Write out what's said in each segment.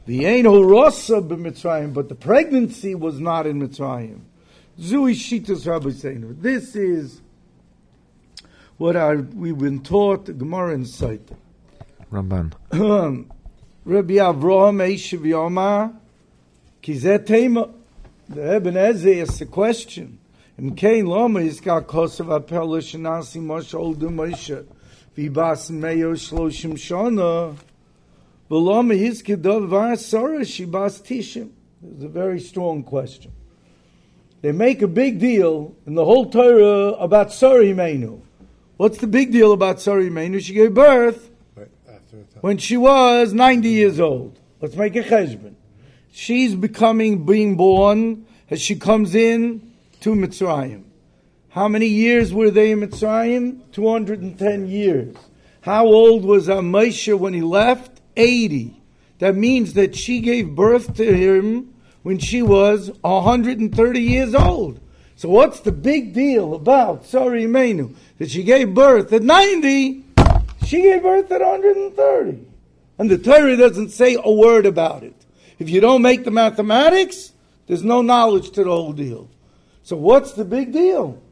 V'yein rosa b'Mitzrayim, but the pregnancy was not in Mitzrayim. Zui shitas Rabbi Seinu. This is what we've been taught, the Gemara in Saita. Ramban. Rabbi Avraham Eishav Yoma, Kizet Tema. The Ibn Ezra asks a question. In Kain Lama Yizkar Kosav Apel Shanasi Moshe Oldu Moshe Vibas Meyo Shloshim Shana V'Lama Yizkar Var Sarah Shibas Tishim. It's a very strong question. They make a big deal in the whole Torah about Sarah Imenu. What's the big deal about Sarah Imenu? She gave birth when she was 90 years old. Let's make a cheshbon. She's being born as she comes in to Mitzrayim. How many years were they in Mitzrayim? 210 years. How old was Moshe when he left? 80. That means that she gave birth to him when she was 130 years old. So what's the big deal about Sarah Imenu? That she gave birth at 90, she gave birth at 130. And the Torah doesn't say a word about it. If you don't make the mathematics, there's no knowledge to the whole deal. So what's the big deal?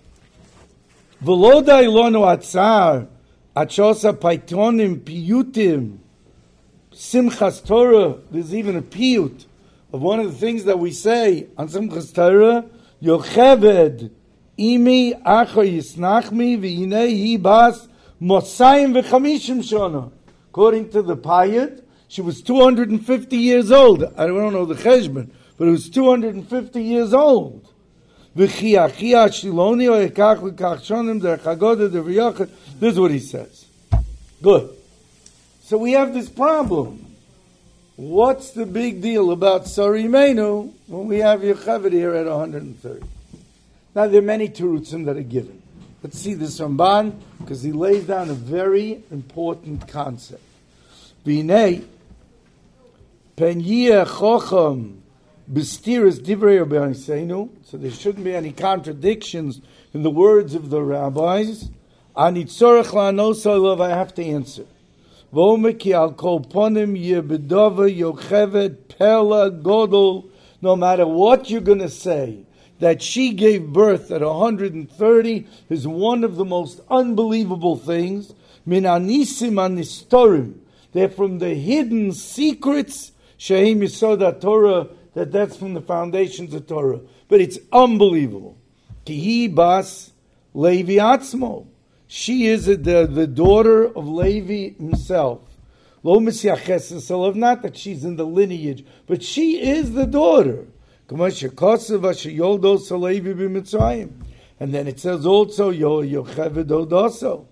V'lo da'ilonu atzar, achosa paitonim piyutim, simchas Torah. There's even a piyut of one of the things that we say on simchas Torah. Yocheved imi acho yisnachmi v'yinei hi bas mosayim v'chamishim shana. According to the piyut, she was 250 years old. I don't know the cheshbon, but it was 250 years old. This is what he says. Good. So we have this problem. What's the big deal about Sarah Imenu when we have Yocheved here at 130? Now there are many terutzim that are given. Let's see this Ramban, because he lays down a very important concept. V'nei pen yeh chocham b'stiras divrei Rabbi Seinu, so there shouldn't be any contradictions in the words of the rabbis. Ani tzorech la'anos olav, I have to answer. V'omer ki al kol ponim yeh b'dova Yocheved pela godol. No matter what you're going to say, that she gave birth at 130 is one of the most unbelievable things. Min anisim anistorim. They're from the hidden secrets. Shehem Yisod Torah. That's from the foundations of Torah. But it's unbelievable. Kihi bas Levi Atzmo. She is the daughter of Levi himself. Lo misyaches, not that she's in the lineage, but she is the daughter. And then it says also, Yocheved Odoso.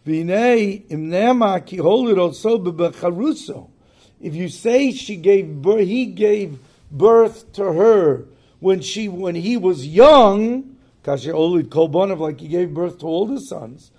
If you say he gave birth to her when he was young, like he gave birth to all the sons.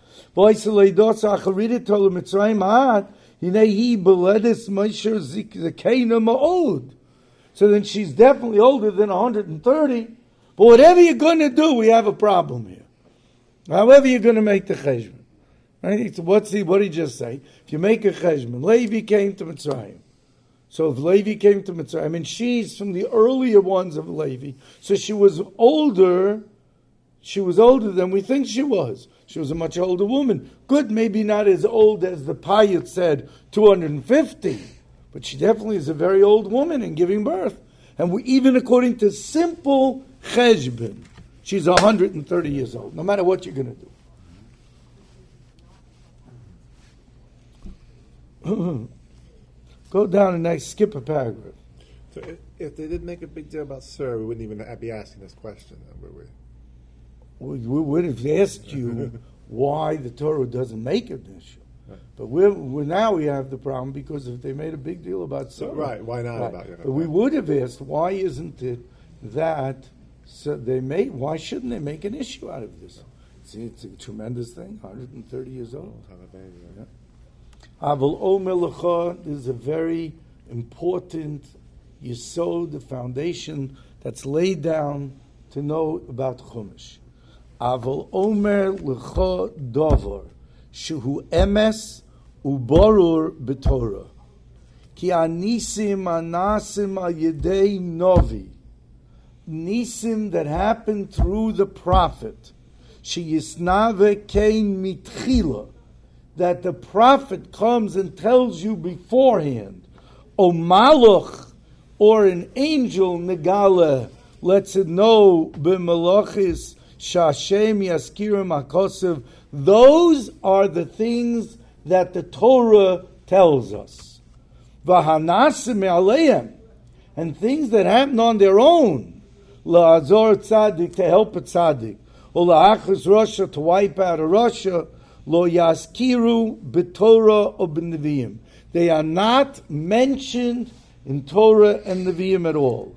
So then she's definitely older than 130. But whatever you're going to do, we have a problem here. However you're going to make the cheshbon. Right? So what did he just say? If you make a cheshbon, Levi came to Mitzrayim. So if Levi came to Mitzrayim, and she's from the earlier ones of Levi, so she was older than we think she was. She was a much older woman. Good, maybe not as old as the Payat said, 250. But she definitely is a very old woman in giving birth. And even according to simple cheshbon, she's 130 years old, no matter what you're going to do. Go down and skip a paragraph. So if they did make a big deal about Sarah, we wouldn't even be asking this question, would we? We would have asked you why the Torah doesn't make it an issue. But now we have the problem because if they made a big deal about Sarah. Right, why not about it? But we would have asked, why isn't it that why shouldn't they make an issue out of this? See, it's a tremendous thing, 130 years old. Aval Omer Lecha, this is a very important yesod, the foundation that's laid down to know about Chumash. Aval Omer Lecha Dover, Shehu Emes Uborur B'Torah. Ki anisim anasim al yedei novi. Nisim that happened through the prophet. She yisnave kein mitchila. That the prophet comes and tells you beforehand. O malach, or an angel, negale, lets it know, b'malachis, shashem yaskirim akosev. Those are the things that the Torah tells us. V'hanasim aleim, and things that happen on their own. La'azor tzaddik, to help a tzaddik. Or la'achas Rasha, to wipe out a Rasha. Lo yaskiru b'Torah or b'Nevi'im. They are not mentioned in Torah and Nevi'im at all.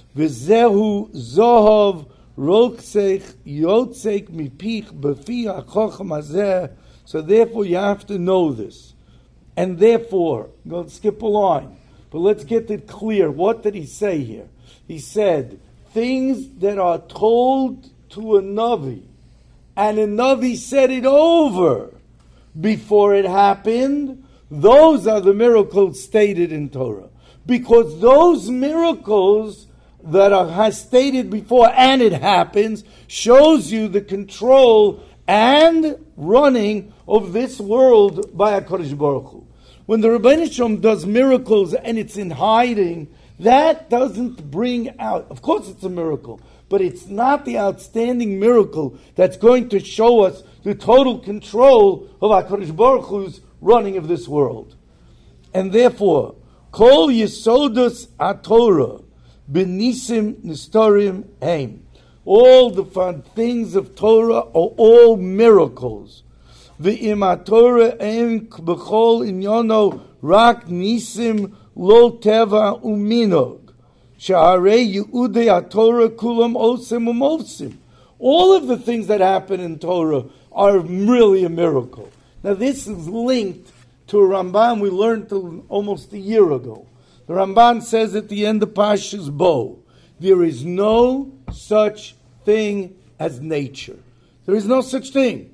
V'zehu zohov roksech yotzek mipich b'fi ha'chocham hazeh. So therefore you have to know this. And therefore, let's skip a line, but let's get it clear. What did he say here? He said, things that are told to a Navi, and a Navi said it over before it happened, those are the miracles stated in Torah. Because those miracles that are stated before and it happens shows you the control and running of this world by HaKadosh Baruch Hu. When the Rebbeinu Shalom does miracles and it's in hiding, that doesn't bring out, of course it's a miracle, but it's not the outstanding miracle that's going to show us the total control of HaKadosh Baruch Hu's running of this world. And therefore, Kol Yesodus HaTorah B'Nisim Nistorim Heim. All the things of Torah are all miracles. V'im HaTorah Heim B'chol Inyono Rak Nisim Lo Teva Uminog. Sha'arei Yehudei HaTorah Kulam Osim Umosim. All of the things that happen in Torah are really a miracle. Now this is linked to a Ramban we learned almost a year ago. The Ramban says at the end of Parshas Bo, there is no such thing as nature. There is no such thing.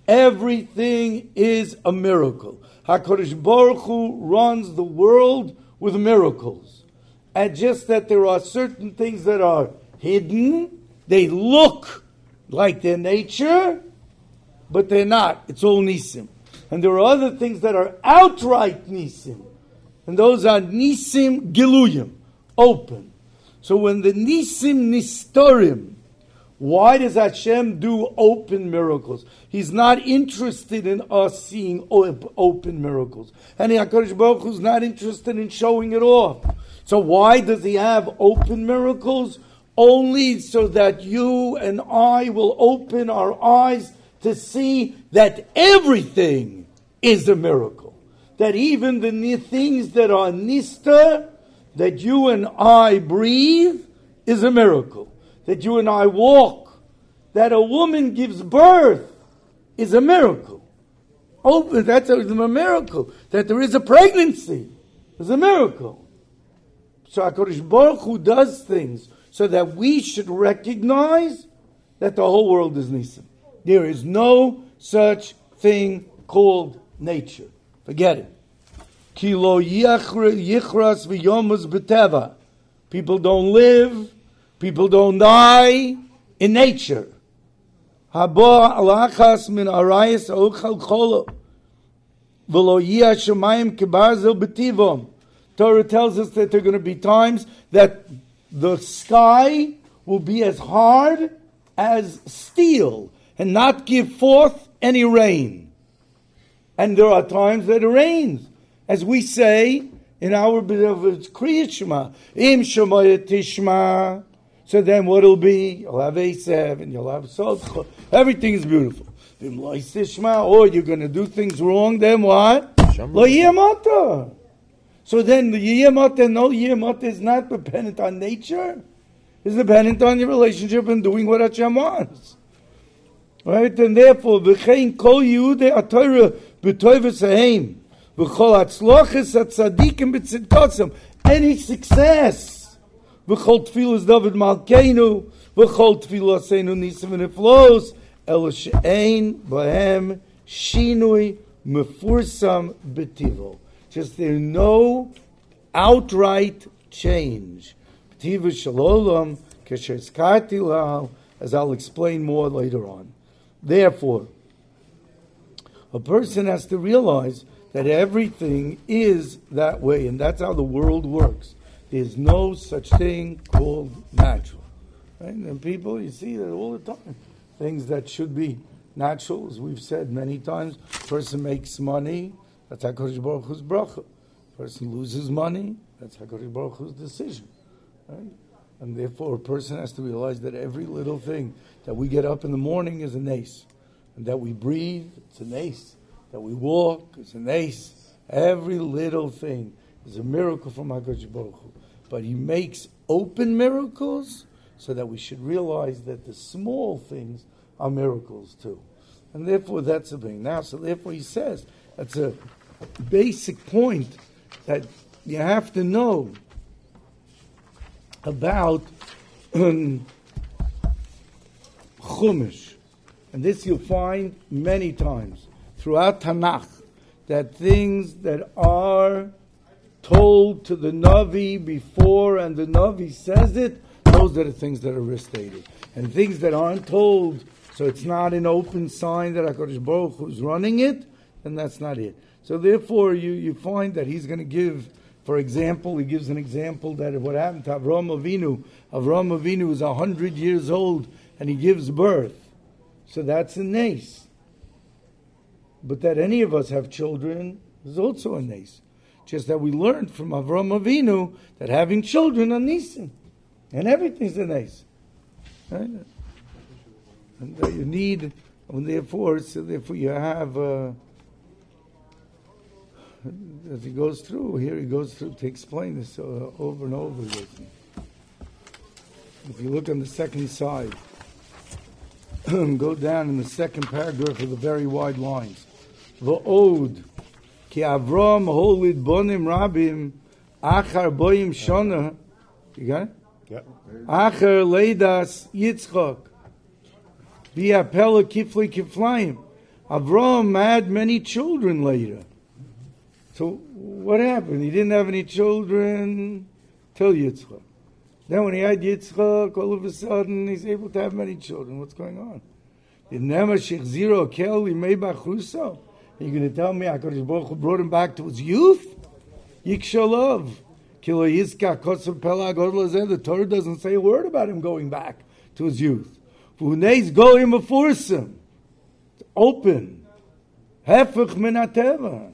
Everything is a miracle. HaKadosh Baruch Hu runs the world with miracles. And just that there are certain things that are hidden, they look like their nature, but they're not. It's all nisim. And there are other things that are outright nisim. And those are nisim giluyim, open. So when the nisim nistorim, why does Hashem do open miracles? He's not interested in us seeing open miracles. And HaKadosh Baruch Hu is not interested in showing it off. So why does he have open miracles? Only so that you and I will open our eyes to see that everything is a miracle. That even the things that are nista, that you and I breathe, is a miracle. That you and I walk, that a woman gives birth, is a miracle. Open, that's a miracle. That there is a pregnancy is a miracle. So HaKadosh Baruch Hu does things so that we should recognize that the whole world is nisim. There is no such thing called nature. Forget it. Ki lo yichras v'yomus b'teva. People don't live, people don't die in nature. Haba alachas min arayis ochal cholo. V'lo yia shemayim kebarzel b'tivom. Torah tells us that there are going to be times that the sky will be as hard as steel and not give forth any rain. And there are times that it rains. As we say in our Kriyat Shema, Im Shemayah Tishma. So then what will be? You'll have Esav and you'll have Sotcha. Everything is beautiful. Im Lo Tishma, or you're going to do things wrong, then what? Lo Yemata. So then the Yemata, no Yemata is not dependent on nature. It's dependent on your relationship and doing what Hashem wants. Right? And therefore, V'chein kol Yehudei HaTorah b'toivos haim. V'chol hatzloches hatzadikim b'tzidkosam. Any success. V'chol tfilas David Malkeinu. V'chol tfilaseinu nisim v'niflos. Elo she'ein b'hem shinui mefursam b'tivo. Just there are no outright change. As I'll explain more later on. Therefore, a person has to realize that everything is that way, and that's how the world works. There's no such thing called natural. Right? And people, you see that all the time. Things that should be natural, as we've said many times, person makes money, that's HaKadosh Baruch Hu's bracha. Person loses money, that's HaKadosh Baruch Hu's decision. Right? And therefore a person has to realize that every little thing that we get up in the morning is a nace. And that we breathe, it's a nace. That we walk, it's a nace. Every little thing is a miracle from HaKadosh Baruch Hu. But He makes open miracles so that we should realize that the small things are miracles too. And therefore that's the thing. Now, so therefore He says, that's a basic point that you have to know about Chumash. And this you'll find many times throughout Tanakh, that things that are told to the Navi before and the Navi says it, those are the things that are restated. And things that aren't told, so it's not an open sign that HaKadosh Baruch Hu is running it, then that's not it. So therefore you find that He's going to give, for example, He gives an example that what happened to Avraham Avinu. Avraham Avinu is 100 years old and he gives birth. So that's a nace. But that any of us have children is also a nace. Just that we learned from Avraham Avinu that having children are nisim. And everything's a nace. Right? And that you need, and therefore you have, as he goes through, here he goes through to explain this over and over again. If you look on the second side, go down in the second paragraph of the very wide lines. V'od, ki Avram holid bonim rabim, achar boim shona. You got it? Yep. Achar leidas Yitzchak. V'apela kifli kiflayim. Avram had many children later. So what happened? He didn't have any children till Yitzchak. Then when he had Yitzchak, all of a sudden he's able to have many children. What's going on? You're going to tell me HaKadosh Baruch Hu brought him back to his youth? Yikshalov. The Torah doesn't say a word about him going back to his youth. It's open. Hefech min hateva.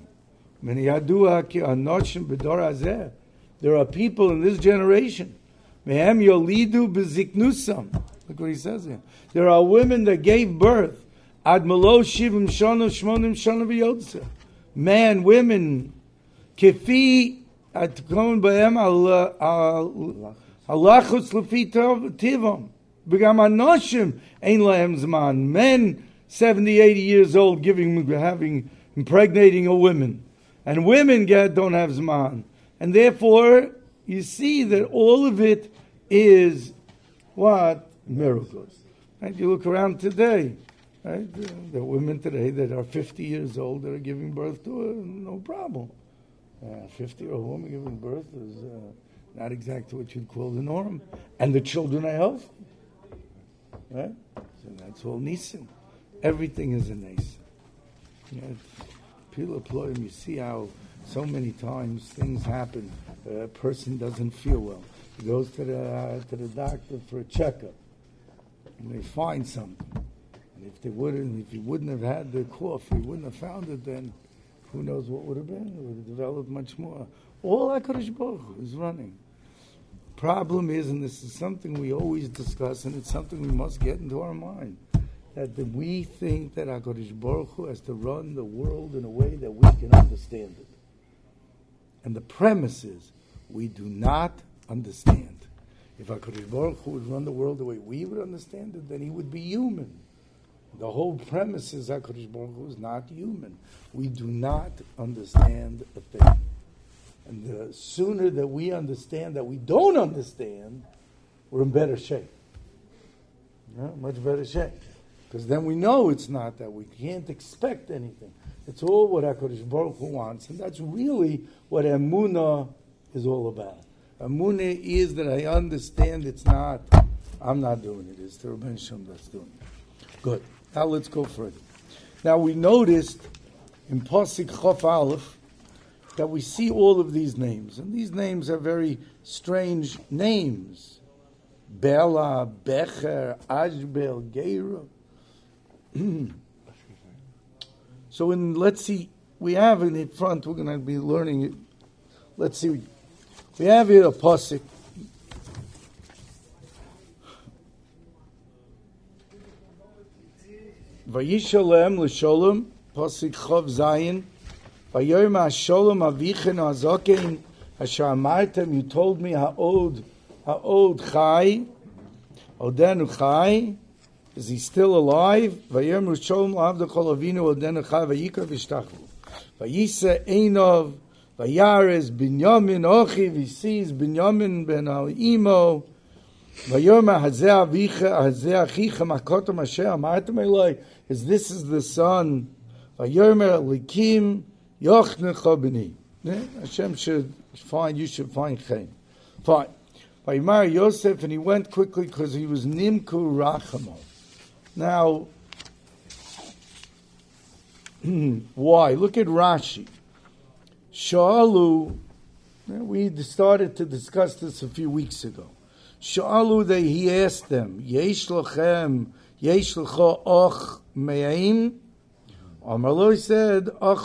There are people in this generation. Look what he says here. There are women that gave birth. Ad malo shivim shana shmonim shana v'yotza. Man, women, kefi atkomen b'hem halachos lefi tivam. Begam anoshim ein lahem zman. Men, 70, 80 years old, impregnating a woman. And women don't have zman. And therefore, you see that all of it is what? Miracles. Right? You look around today, right? There are women today that are 50 years old that are giving birth to no problem. 50-year-old woman giving birth is not exactly what you'd call the norm. And the children are healthy. Right? So that's all nisim. Everything is a nisim. You see how so many times things happen. A person doesn't feel well. He goes to the doctor for a checkup, and they find something. And if he wouldn't have had the cough, he wouldn't have found it. Then who knows what would have been? It would have developed much more. All HaKadosh Baruch Hu is running. Problem is, and this is something we always discuss, and it's something we must get into our mind, that we think that HaKadosh Baruch Hu has to run the world in a way that we can understand it. And the premise is, we do not understand. If HaKadosh Baruch Hu would run the world the way we would understand it, then He would be human. The whole premise is HaKadosh Baruch Hu is not human. We do not understand a thing. And the sooner that we understand that we don't understand, we're in better shape. Much better shape. Because then we know it's not that. We can't expect anything. It's all what HaKadosh Baruch Hu wants. And that's really what Emunah is all about. Amunah is that I understand it's not, I'm not doing it, it's the Rebbeinu Shem that's doing it. Good. Now let's go further. Now we noticed in Pasuk Chof Aleph that we see all of these names. And these names are very strange names. Bela, Becher, Ashbel, Geira. So let's see, we have in the front, we're going to be learning it. Let's see, we have here a pasuk. Vayishalem l'sholem, pasuk Chav Zayin. Vayoyim ha'sholem avichen ha'zokein, asher amartem, you told me ha'od chai, odenu chai, is he still alive? Vayoyim ha'sholem l'avdechol avinu, odenu chai, vayikar v'shtachvu. Vayisa einov, Vayares Binyamin Ochiv, he sees Binyamin ben Al-Imo, Vayoma Hazeh Avicha, Hazeh Achicha Makotam Asher, Amartem Eloi, this is the son, Vayomer Likim, Yochnecha B'ni. Hashem should find, you should find Chaim. Fine. Vayimar Yosef, and he went quickly because he was Nimku Rachamo. Now, why? Look at Rashi. Sha'alu, we started to discuss this a few weeks ago. Sha'alu, he asked them, Yesh lachem, Yesh lecha och me'aim? Amaloi said,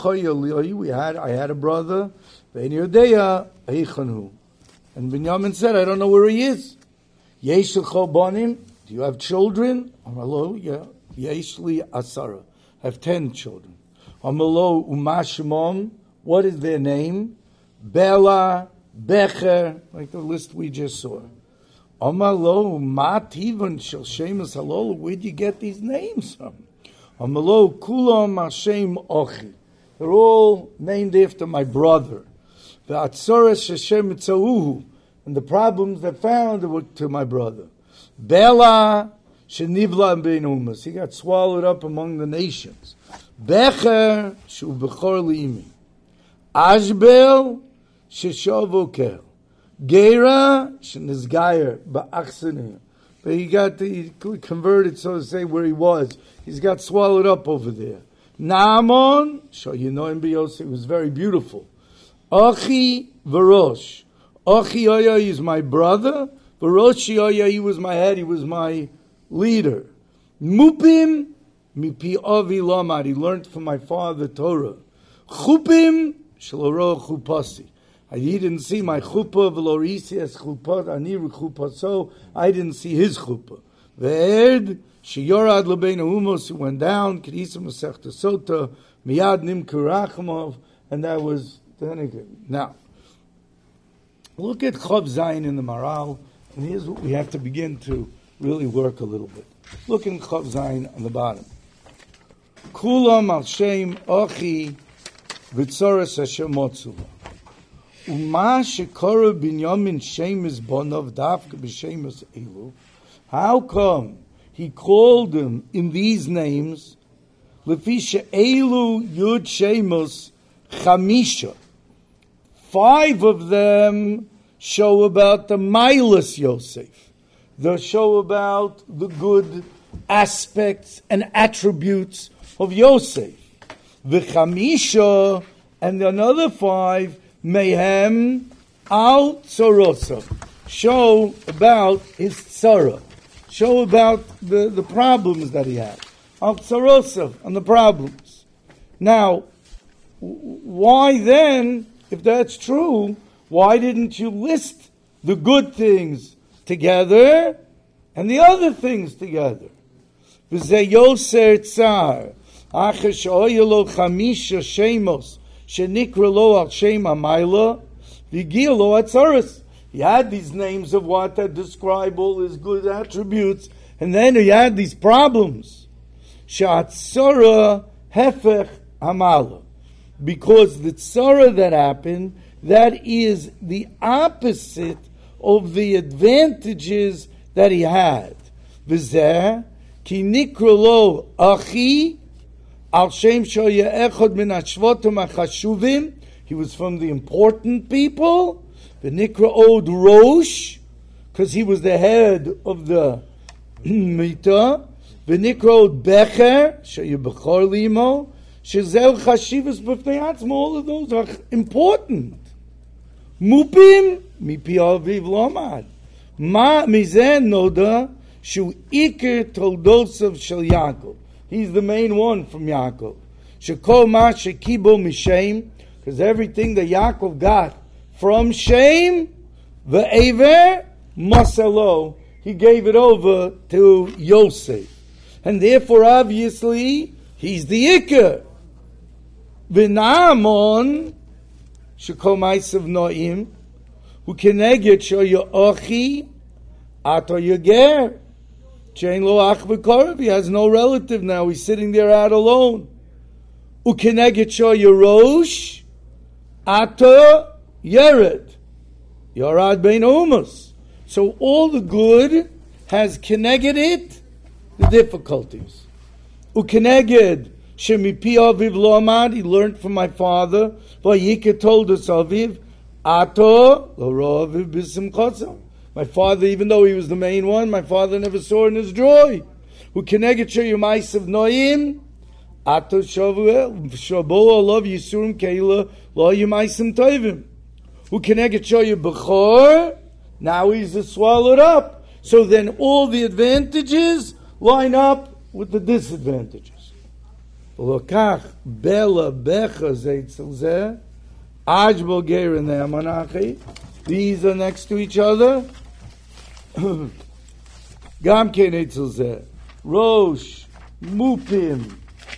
I had a brother, Ve'en yodeya eichanu. And Binyamin said, I don't know where he is. Yesh lecha banim, do you have children? Amaloi, yeah, Yesh li asara, I have 10 children. Amaloi umashimom, what is their name? Bela, Becher, like the list we just saw. Amalo, Mativon, Shel Shemus Halol, where do you get these names from? Amalo, Kulam, Hashem, Ochi. They're all named after my brother. The Atzoras, Hashem, Tzauhu, and the problems they found were to my brother. Bela, Shenivla, Ben Umas. He got swallowed up among the nations. Becher, Shu Bechor Liimi. Ashbel sheshovokel, Gera shenizgayer ba'achsene. But he converted, so to say, where he was. He's got swallowed up over there. Naamon, you know him, he was very beautiful. Achi v'rosh. Achi Oya is my brother. V'roshi Oya, he was my head, he was my leader. Mupim mipi avi lamad. He learned from my father Torah. Chupim Shaloro chupasi. He didn't see my chuppah, velorisias chuppah, aniru chuppah, so I didn't see his chuppah. Ve'ed, sheyorad lebein humos, who went down, kedisa masechta sota, miyad nim kurachimov, and that was the again. Now, look at Chav Zayin in the Maral, and here's what we have to begin to really work a little bit. Look in Chav Zayin on the bottom. Kulam al shem ochi, Vitzoras Hashem Motzuva. Uma shekora binyamin shemes bonov dafka b'shemes elu. How come he called them in these names? Lefisha elu yud shemos chamisha. 5 of them show about the Milas Yosef. They show about the good aspects and attributes of Yosef. V'chamisha, and another 5, Mehem al Tzorosa, show about his tzara, show about the problems that he had. Al Tzorosa, and the problems. Now, why then, if that's true, why didn't you list the good things together and the other things together? V'zeh yoser tzar. Achesh oyelo chamisha shemos shenikra lo al shem amayla v'gil lo atzaras. He had these names of what that describe all his good attributes, and then he had these problems. She'atzara hefech amala, because the tzara that happened, that is the opposite of the advantages that he had. V'zeh ki nikra lo achi. Al Shem Shoya Echad Min Ashvotim HaChashuvim. He was from the important people. V'nikra od Rosh, because he was the head of the Mita. V'nikra od Becher, she'yu bechor limo, she'zel chashivas b'fnei atzmo. All of those are important. Mupim, mipi aviv lomad. Ma mizen noda, shu iker toldosav shel Yaakov. He's the main one from Yaakov. Shekol ma shekibo mishem, because everything that Yaakov got from Shem, ve'ever masalo, he gave it over to Yosef. And therefore, obviously, he's the Iker. V'na'amon, shekol ma'asav no'im, who keneged shoya ochi, ato yager. Chain lo ach v'korav, he has no relative now, he's sitting there out alone. Ukeneged shoya rosh, ato yered. Yorad bein umas. So all the good has keneged it, the difficulties. Ukeneged shemipi aviv lo amad, he learned from my father. Vayikra told us aviv, ato lo ro aviv b'simchasa. My father, even though he was the main one, my father never saw in his joy. Ukeneged sheyumaisav noim, ato shavuel shabo olav yisurim keila lo yumaisim tovim. Ukeneged shoyu bechor. Now he's swallowed up. So then all the advantages line up with the disadvantages. Lokach bela becha zeitzel zeh, aj boger and ne'amanachi. These are next to each other. Gam ken eitzel zeh, rosh, mupim,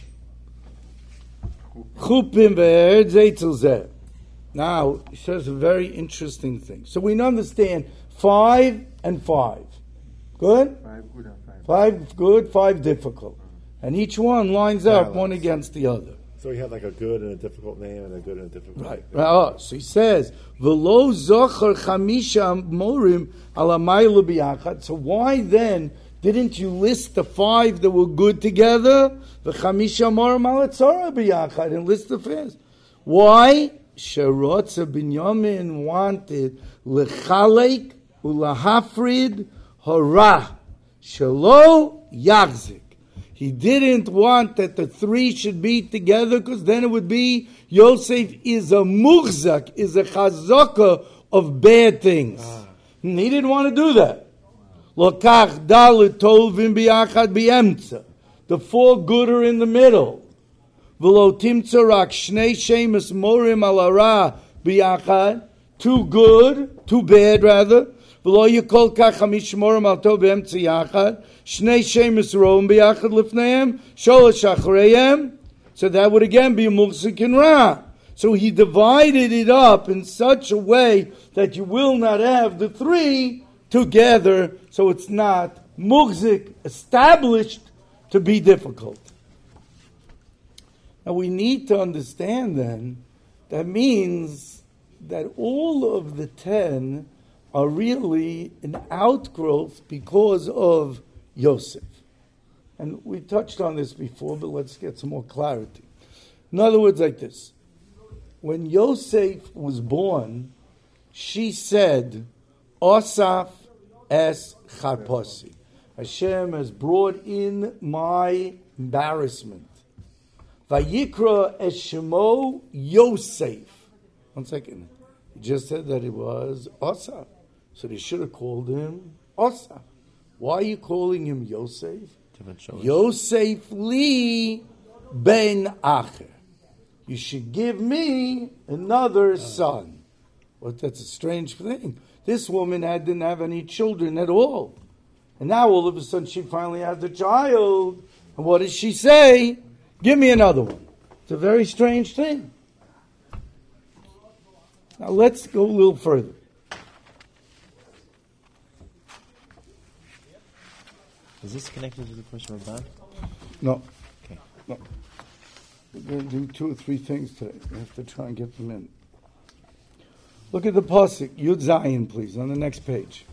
chupim ve'erd zeitzel zeh. Now, he says a very interesting thing. So we understand 5 and 5. Good? 5 good and 5. 5 good, 5 difficult. And each one lines up one against the other. So he had like a good and a difficult name and a good and a difficult name. Right. So he says, V'lo zocher chamisha morim ala ma'ila biyachad. So why then didn't you list the 5 that were good together? V'chamisha morim ala tzara biyachad. And list the first. Why? Sherotza Binyamin wanted lechalek ulahafrid hara shelo yachzik. He didn't want that the 3 should be together because then it would be Yosef is a muhzak, is a chazaka of bad things. And he didn't want to do that. Lokach dalet tovim biyachad b'emtza. The 4 good are in the middle. V'lo timtza rak shnei shemus morim al hara biyachad. 2 good, 2 bad rather. V'lo yikol kach hamish morim al tov b'emtza yachad. Shnei shemus roim biyachad lifneim. Sholosh achreihem. So that would again be a muhzik and ra. So he divided it up in such a way that you will not have the 3 together. So it's not muhzik, established to be difficult. Now we need to understand then, that means that all of the 10 are really an outgrowth because of Yosef. And we touched on this before, but let's get some more clarity. In other words, like this. When Yosef was born, she said, Osaf es charposi. Hashem has brought in my embarrassment. Vayikra es shemo Yosef. 1 second. He just said that it was Osaf. So they should have called him Osaf. Why are you calling him Yosef? Yosef li ben acher. You should give me another son. Well, that's a strange thing. This woman didn't have any children at all. And now all of a sudden she finally has a child. And what does she say? Give me another one. It's a very strange thing. Now let's go a little further. Is this connected to the question of Rabban? No. Okay. No. We're going to do 2 or 3 things today. We have to try and get them in. Look at the pasuk, Yud Zayin, please, on the next page.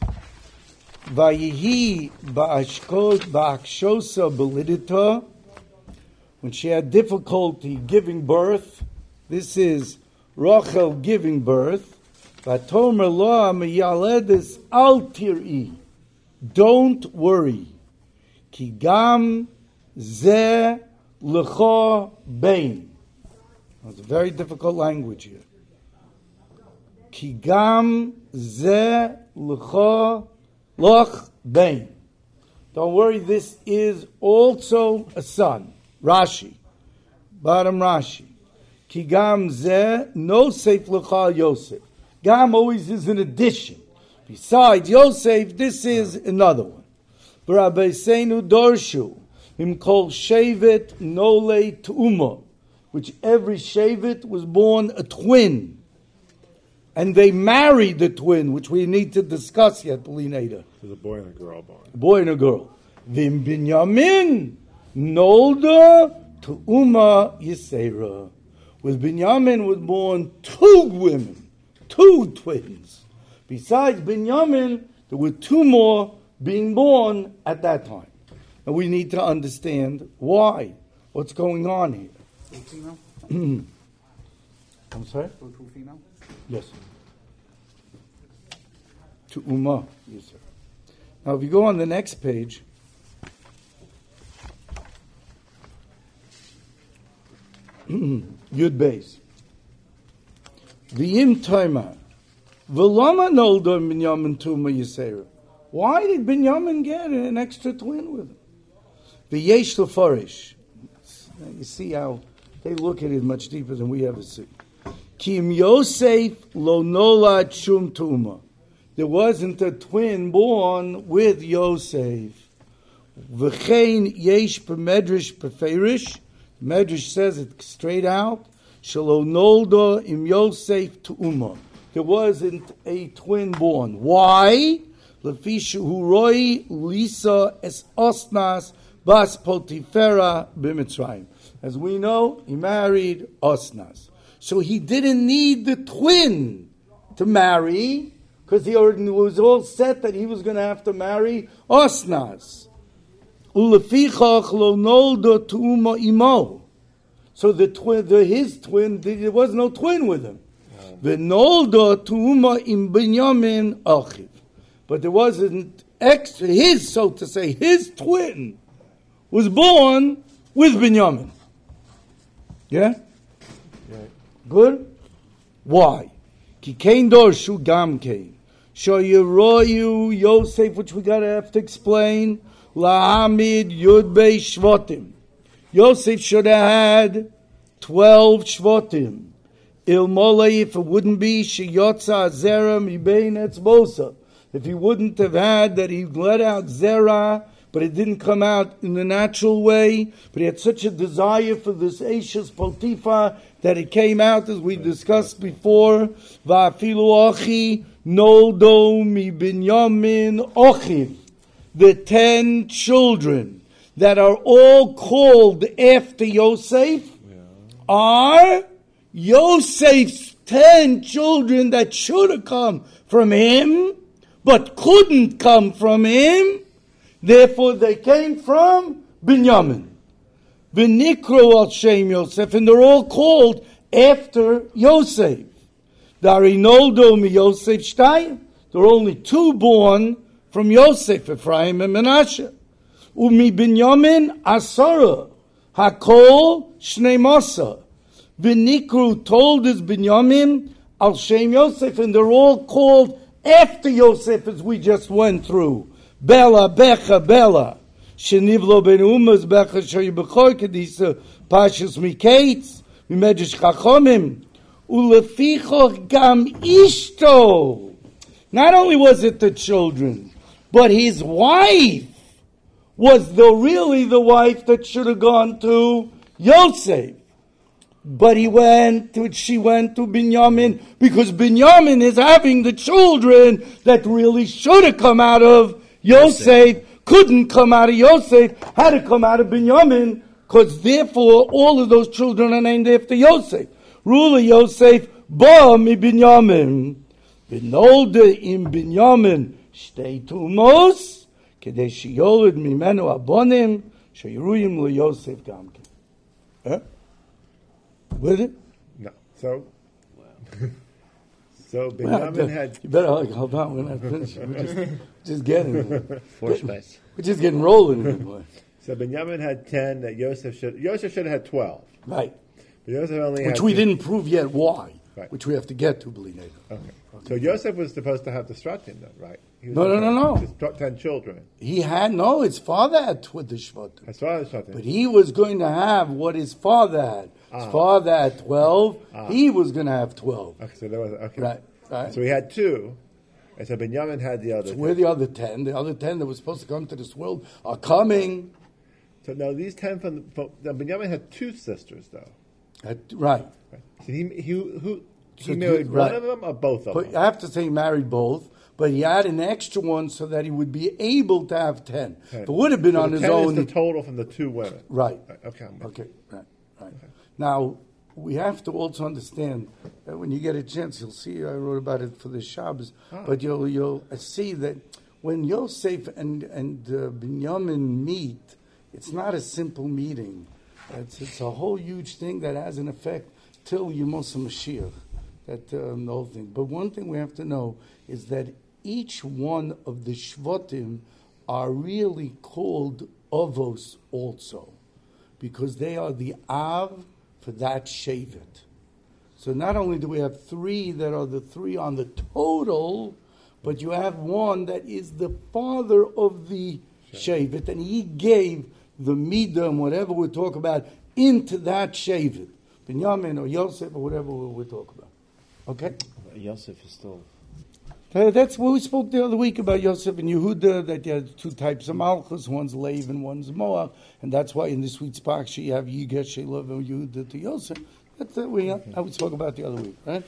Vayihi ba'akshosa belidita. When she had difficulty giving birth, this is Rachel giving birth. Vatomer lo miyaledes al tir'i. Don't worry. Ki gam ze lecho bein. That's a very difficult language here. Ki gam ze lecho loch bein. Don't worry, this is also a son. Rashi. Bottom Rashi. Ki gam ze no seif lecha Yosef. Gam always is an addition. Besides Yosef, this is another one. Rabbi Seinu Dorshu, him called Shevet Nole Tu'uma, which every Shevet was born a twin. And they married the twin, which we need to discuss yet, Belineda. There's a boy and a girl born. A boy and a girl. Vim Binyamin Nolda Tu'uma Yisera. With Binyamin was born two women, two twins. Besides Binyamin, there were two more being born at that time. And we need to understand why. What's going on here? Two female? I'm sorry? Two female? Yes. To Ummah, yes, sir. Now, if you go on the next page, Yud Beis. V'yim Toima. V'lama noldo Binyamin Tuma Yisera. Why did Binyamin get an extra twin with him? V'yesh Lefarish. You see how they look at it much deeper than we ever see. Kim Yosef lo nolad shum tuma. There wasn't a twin born with Yosef. V'chein yesh b'medrash b'feirish. Medrash says it straight out. Shelo nolda im Yosef tu'uma. There wasn't a twin born. Why? Lefishu huroi Lisa es Osnas bas Potifera b'Mitzrayim. As we know, he married Osnas. So he didn't need the twin to marry, because he already was all set that he was going to have to marry Osnas. Ulefichach lo nolda tu'uma imo. So the twin, his twin, there was no twin with him. The nolda tu'uma im Binyamin achiv. But there wasn't extra, his, so to say, his twin was born with Binyamin. Yeah? Right. Good? Why? Ki kein dorshu gam kein. Shoyeroyu Yosef, which we gotta have to explain. Lahamid Yudbei Shvotim. Yosef should have had 12 Shvotim. Ilmolei, if it wouldn't be Sheyotza Zera Mibein Etzbosa. If he wouldn't have had that, he let out Zerah, but it didn't come out in the natural way. But he had such a desire for this Ashes Potiphar that it came out, as we discussed before. Va'afilu Ochi Noldo Mi Binyamin Ochiv. The 10 children that are all called after Yosef are Yosef's 10 children that should have come from him, but couldn't come from him. Therefore, they came from Binyamin. V'nikro al Shem Yosef, and they're all called after Yosef. Darinoldo mi Yosef Shtayim. There are only 2 born from Yosef, Ephraim and Menashe. Umi Binyamin Asara, Hakol Shnei Masa. V'nikru told us Binyamin al Shem Yosef, and they're all called after Yosef, as we just went through. Bela, Becha, Bela. Shenivlo ben Umas, Becha, Shoy Bechor, Kedisa, Pashas Miketz, Mimedrash Chachomim. Ulefichoch gam ishto. Not only was it the children, but his wife was really the wife that should have gone to Yosef. But she went to Binyamin, because Binyamin is having the children that really should have come out of Yosef, couldn't come out of Yosef, had to come out of Binyamin, because therefore all of those children are named after Yosef. Ruler Yosef, ba mi Binyamin. Benolde im Binyamin shtei tumos, kedei sheyoled mimenu abonim, sheyiruyim le Yosef gamke. With it? No. So, So Binyamin had. You better hold on. We're not finished. We're just getting there. Four space. We're just getting rolling here, boy. So Binyamin had 10 that Yosef should have had 12. Right. But Yosef only had Which we 2. didn't prove yet why. Right. Which we have to get to, believe it. Okay. So Yosef was supposed to have the Stratim then, right? He was No. Just 10 children. He had, no, his father had the Shvatim. That's why the Stratim. But he was going to have what his father had. His father had 12. He was going to have 12. Okay, so there was, okay. Right. So he had 2. And so Binyamin had the other. So where are the other 10? The other 10 that were supposed to come to this world are coming. So now these 10 from Binyamin had 2 sisters though. Right. So he So married right. one of them or both of But them? I have to say he married both, but he had an extra one so that he would be able to have 10. If it would have been So on the his 10 own. is the total from the 2 women. Right. Okay. Right. Now, we have to also understand that when you get a chance, you'll see, I wrote about it for the Shabbos, but you'll see that when Yosef and Binyamin meet, it's not a simple meeting. It's a whole huge thing that has an effect till Yemos Mashiach, the whole thing. But one thing we have to know is that each one of the Shvatim are really called Avos also, because they are the Av for that Shevet. So not only do we have 3 that are the 3 on the total, but you have one that is the father of the Shevet, and he gave the Midah and whatever we talk about into that Shevet. Binyamin or Yosef or whatever we talk about. Okay? Yosef is still. That's what we spoke the other week about Yosef and Yehuda, that you have 2 types of Malchus, one's Lev and one's Moab, and that's why in the sweet Paksha you have Yigesh, Shelav, and Yehuda to Yosef. That's what we spoke about the other week, right?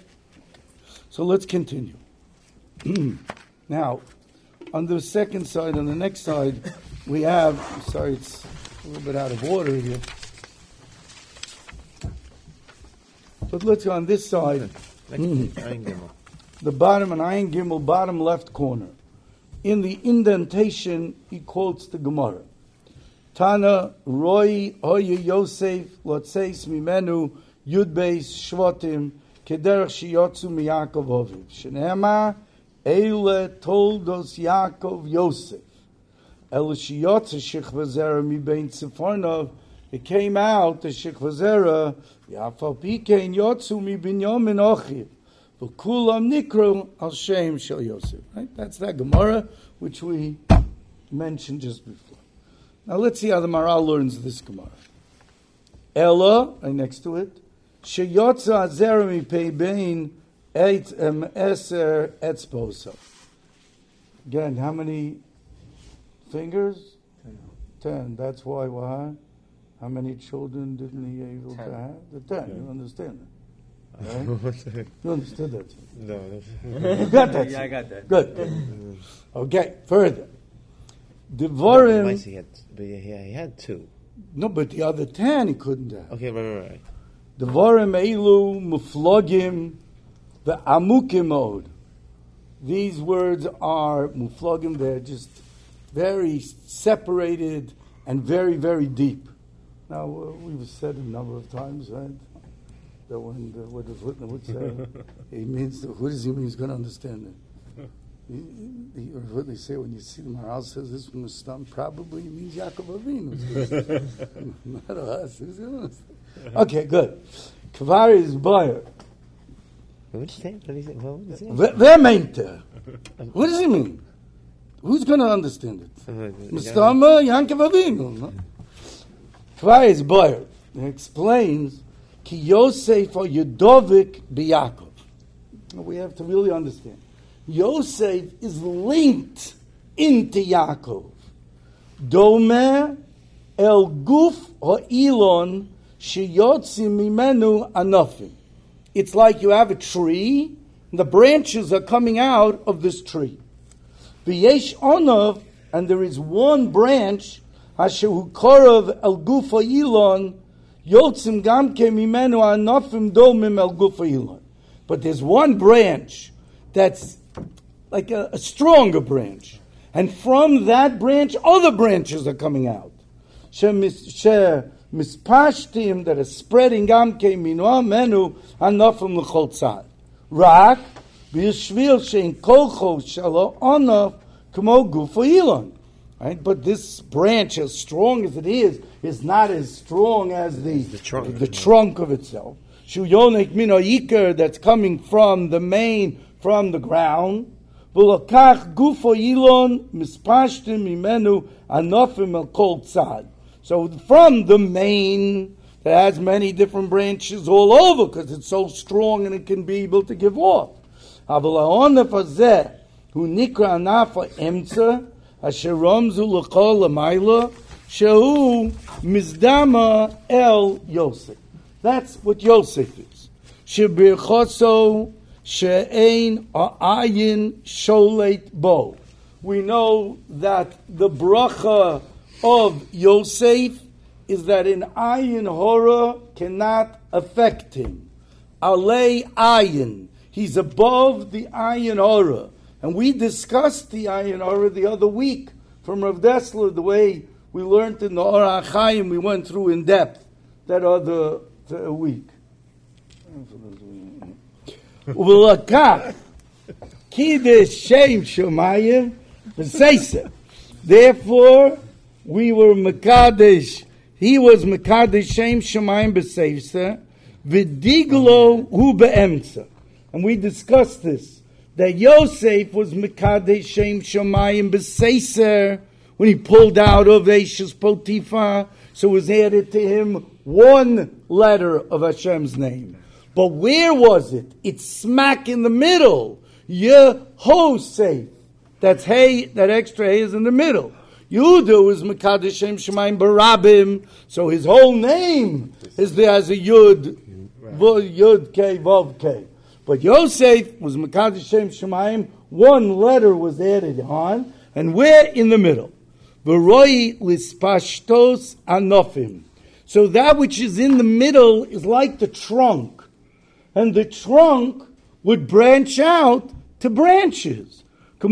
So let's continue. Now, on the second side, on the next side, we have, sorry, it's a little bit out of order here. But let's go on this side. The bottom, and Ayin Gimel, bottom left corner. In the indentation, he quotes the Gemara. Tana, Roy, Hoye Yosef, Lotzeis Mimenu, Yudbeis, Shvatim, Kederach Shiyotzu Miyakov Oviv. Shenema, Eile Toldos Yaakov Yosef. El Shiyotze Shechva Zera Mibein Tzifornov. It came out, the Shechva Zera, Yafal Pikein Yotzu Mibinyamin Ochiv. V'kulam nikru al shem shel Yosef. Right? That's that Gemara which we mentioned just before. Now let's see how the Maral learns this Gemara. Ella, right next to it, sheyotza azerami peibein et eser etzposa. Again, how many fingers? 10. That's why what? How many children didn't he able to have? The 10. You understand that? Right? You understood that? No. You got that? Yeah, I got that. Good. Okay, further. Devorim. He had 2. No, but the other 10 he couldn't have. Okay, right. Devorim Eilu Muflogim the Amukim mode. These words are Muflogim, they're just very separated and very, very deep. Now, we've said a number of times, right? That when what the Flitner would say, he means, what does he mean he's going to understand it? What they say when you see the Maharal says this from the stump, probably it means Yaakov Avinu. Not us. Who's going to understand? Okay, good. Kavari is buyer. What did you say? What did he say? Wer meint er? What does he mean? Who's going to understand it? Mustama Yaakov Avinu. No? Kavari is buyer. It explains Ki Yosef or Yudovik b'Yakov. We have to really understand. Yosef is linked into Yaakov. Domer el guf ha'ilon sheyotzi mimenu anofim. It's like you have a tree, and the branches are coming out of this tree. V'yesh onav, and there is one branch, asher hu korov el guf ha'ilon yotzim gamke mimenu anofim domim el guf ha'ilon. But there's one branch that's like a stronger branch. And from that branch, other branches are coming out. Mispashtim, that are spreading gamke minu amenu anofim l'chol tzad. Rak, B'yishvil shein kolcho shalo onav k'mo gufo ilon. Right? But this branch, as strong as it is not as strong as the trunk of itself. Shu yonek mino yiker, that's coming from the main, from the ground. V'lokach gufo ilon mispashtim imenu anofim el kol tzad. So from the main, that has many different branches all over, because it's so strong and it can be able to give off. Aval ha'onef hazeh hu nikra anaf ha'emtza asher romzu l'kol l'mayla shehu mizdama el Yosef. That's what Yosef is. Shebirchoso she'ein ha'ayin sholet bo. We know that the bracha of Yosef is that an ayin hora cannot affect him. Alei ayin. He's above the ayin hora. And we discussed the ayin hora the other week from Rav Dessler, the way we learned in the Or HaChaim, we went through in depth that other week. Uvelakach Kiddush Shem Shemayim B'Seiseh. Therefore, we were Mekadesh. He was Mekadesh Shem Shemayim B'Seiseh V'Diglo Hu Be'emtza. And we discussed this, that Yosef was Mekadesh Shem Shemayim B'Seiseh when he pulled out of Eishes Potiphar, so it was added to him one letter of Hashem's name. But where was it? It's smack in the middle. Yehosef. That's hey, that extra hey is in the middle. Yehuda is Mekadesh Shem Shemayim Barabim, so his whole name is there as a Yud, Yud K, Vav K. But Yosef was Mekadesh Shem Shemayim, one letter was added on, and we're in the middle. V'roi lispashtos anofim. So that which is in the middle is like the trunk. And the trunk would branch out to branches. So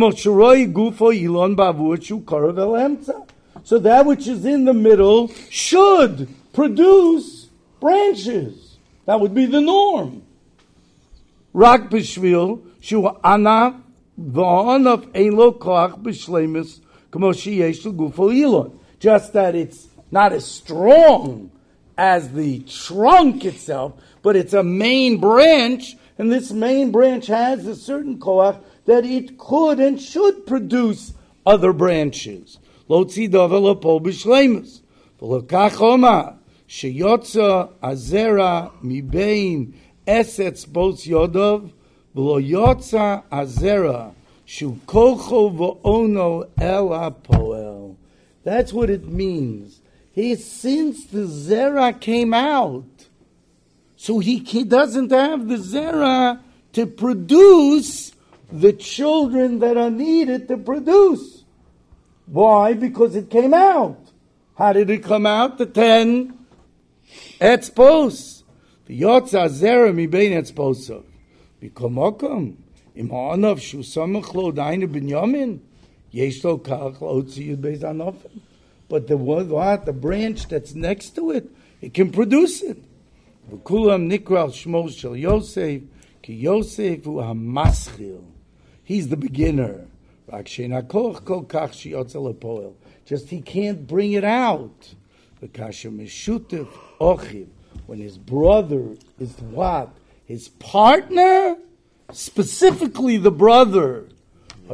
that which is in the middle should produce branches. That would be the norm. Rak b'shvil shu ana v'anav ein lo koach b'shleimus k'mo sheyesh l'gufo ilon. Just that it's not as strong as the trunk itself, but it's a main branch, and this main branch has a certain koach that it could and should produce other branches. Lo tzidav l'po b'shleimus v'lokach omar sheyotza azera mibein Esetz bos yodov v'lo yotza azera shu kocho v'ono el hapoel. That's what it means. Since the zera came out, so he doesn't have the zera to produce the children that are needed to produce. Why? Because it came out. How did it come out? The 10 etzpos. Yotza zera mi bein etzposav. Bikomokom im ha'anav shu samach lo dainu binyamin yesh lo kach lo tziyud beis anofim. But the branch that's next to it, it can produce it. V'kulam nikra shmo shel Yosef ki Yosef hu hamaschil. He's the beginner. Rak she'nakoch kol kach sheyotza lepoel. Just he can't bring it out. V'kasher meshutef ochiv. When his brother is what? His partner? Specifically the brother. How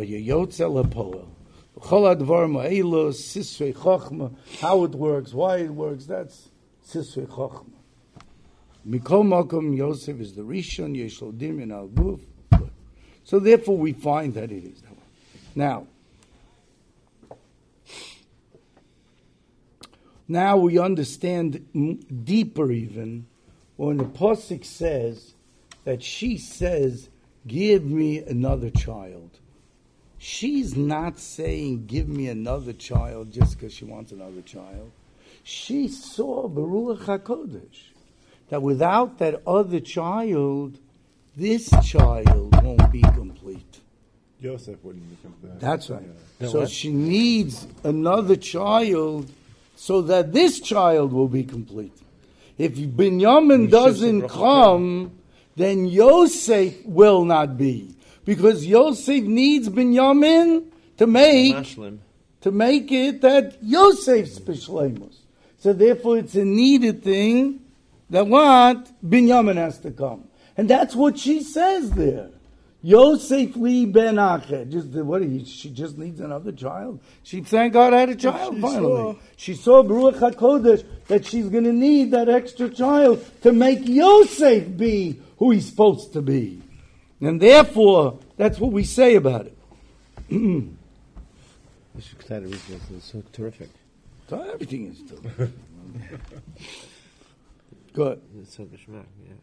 it works, why it works, that's Sisvei Chochma. Mikol Makom Yosef is the Rishon, Yeshlodim in Al Guf. So therefore we find that it is that way. Now we understand deeper even when the Pasuk says that she says, give me another child. She's not saying, give me another child just because she wants another child. She saw Baruch HaKodesh that without that other child, this child won't be complete. Yosef wouldn't be complete. That's right. Yeah. So she needs another child so that this child will be complete. If Binyamin doesn't come, then Yosef will not be. Because Yosef needs Binyamin to make Mashlim. it that Yosef's b'shleimus. So therefore it's a needed thing that what? Binyamin has to come. And that's what she says there. Yosef li ben Ached. She just needs another child. She, thank God, had a child finally. She saw Baruch HaKodesh that she's going to need that extra child to make Yosef be who he's supposed to be. And therefore, that's what we say about it. It's so terrific. So everything is terrific. Good. It's so geschmack, yeah.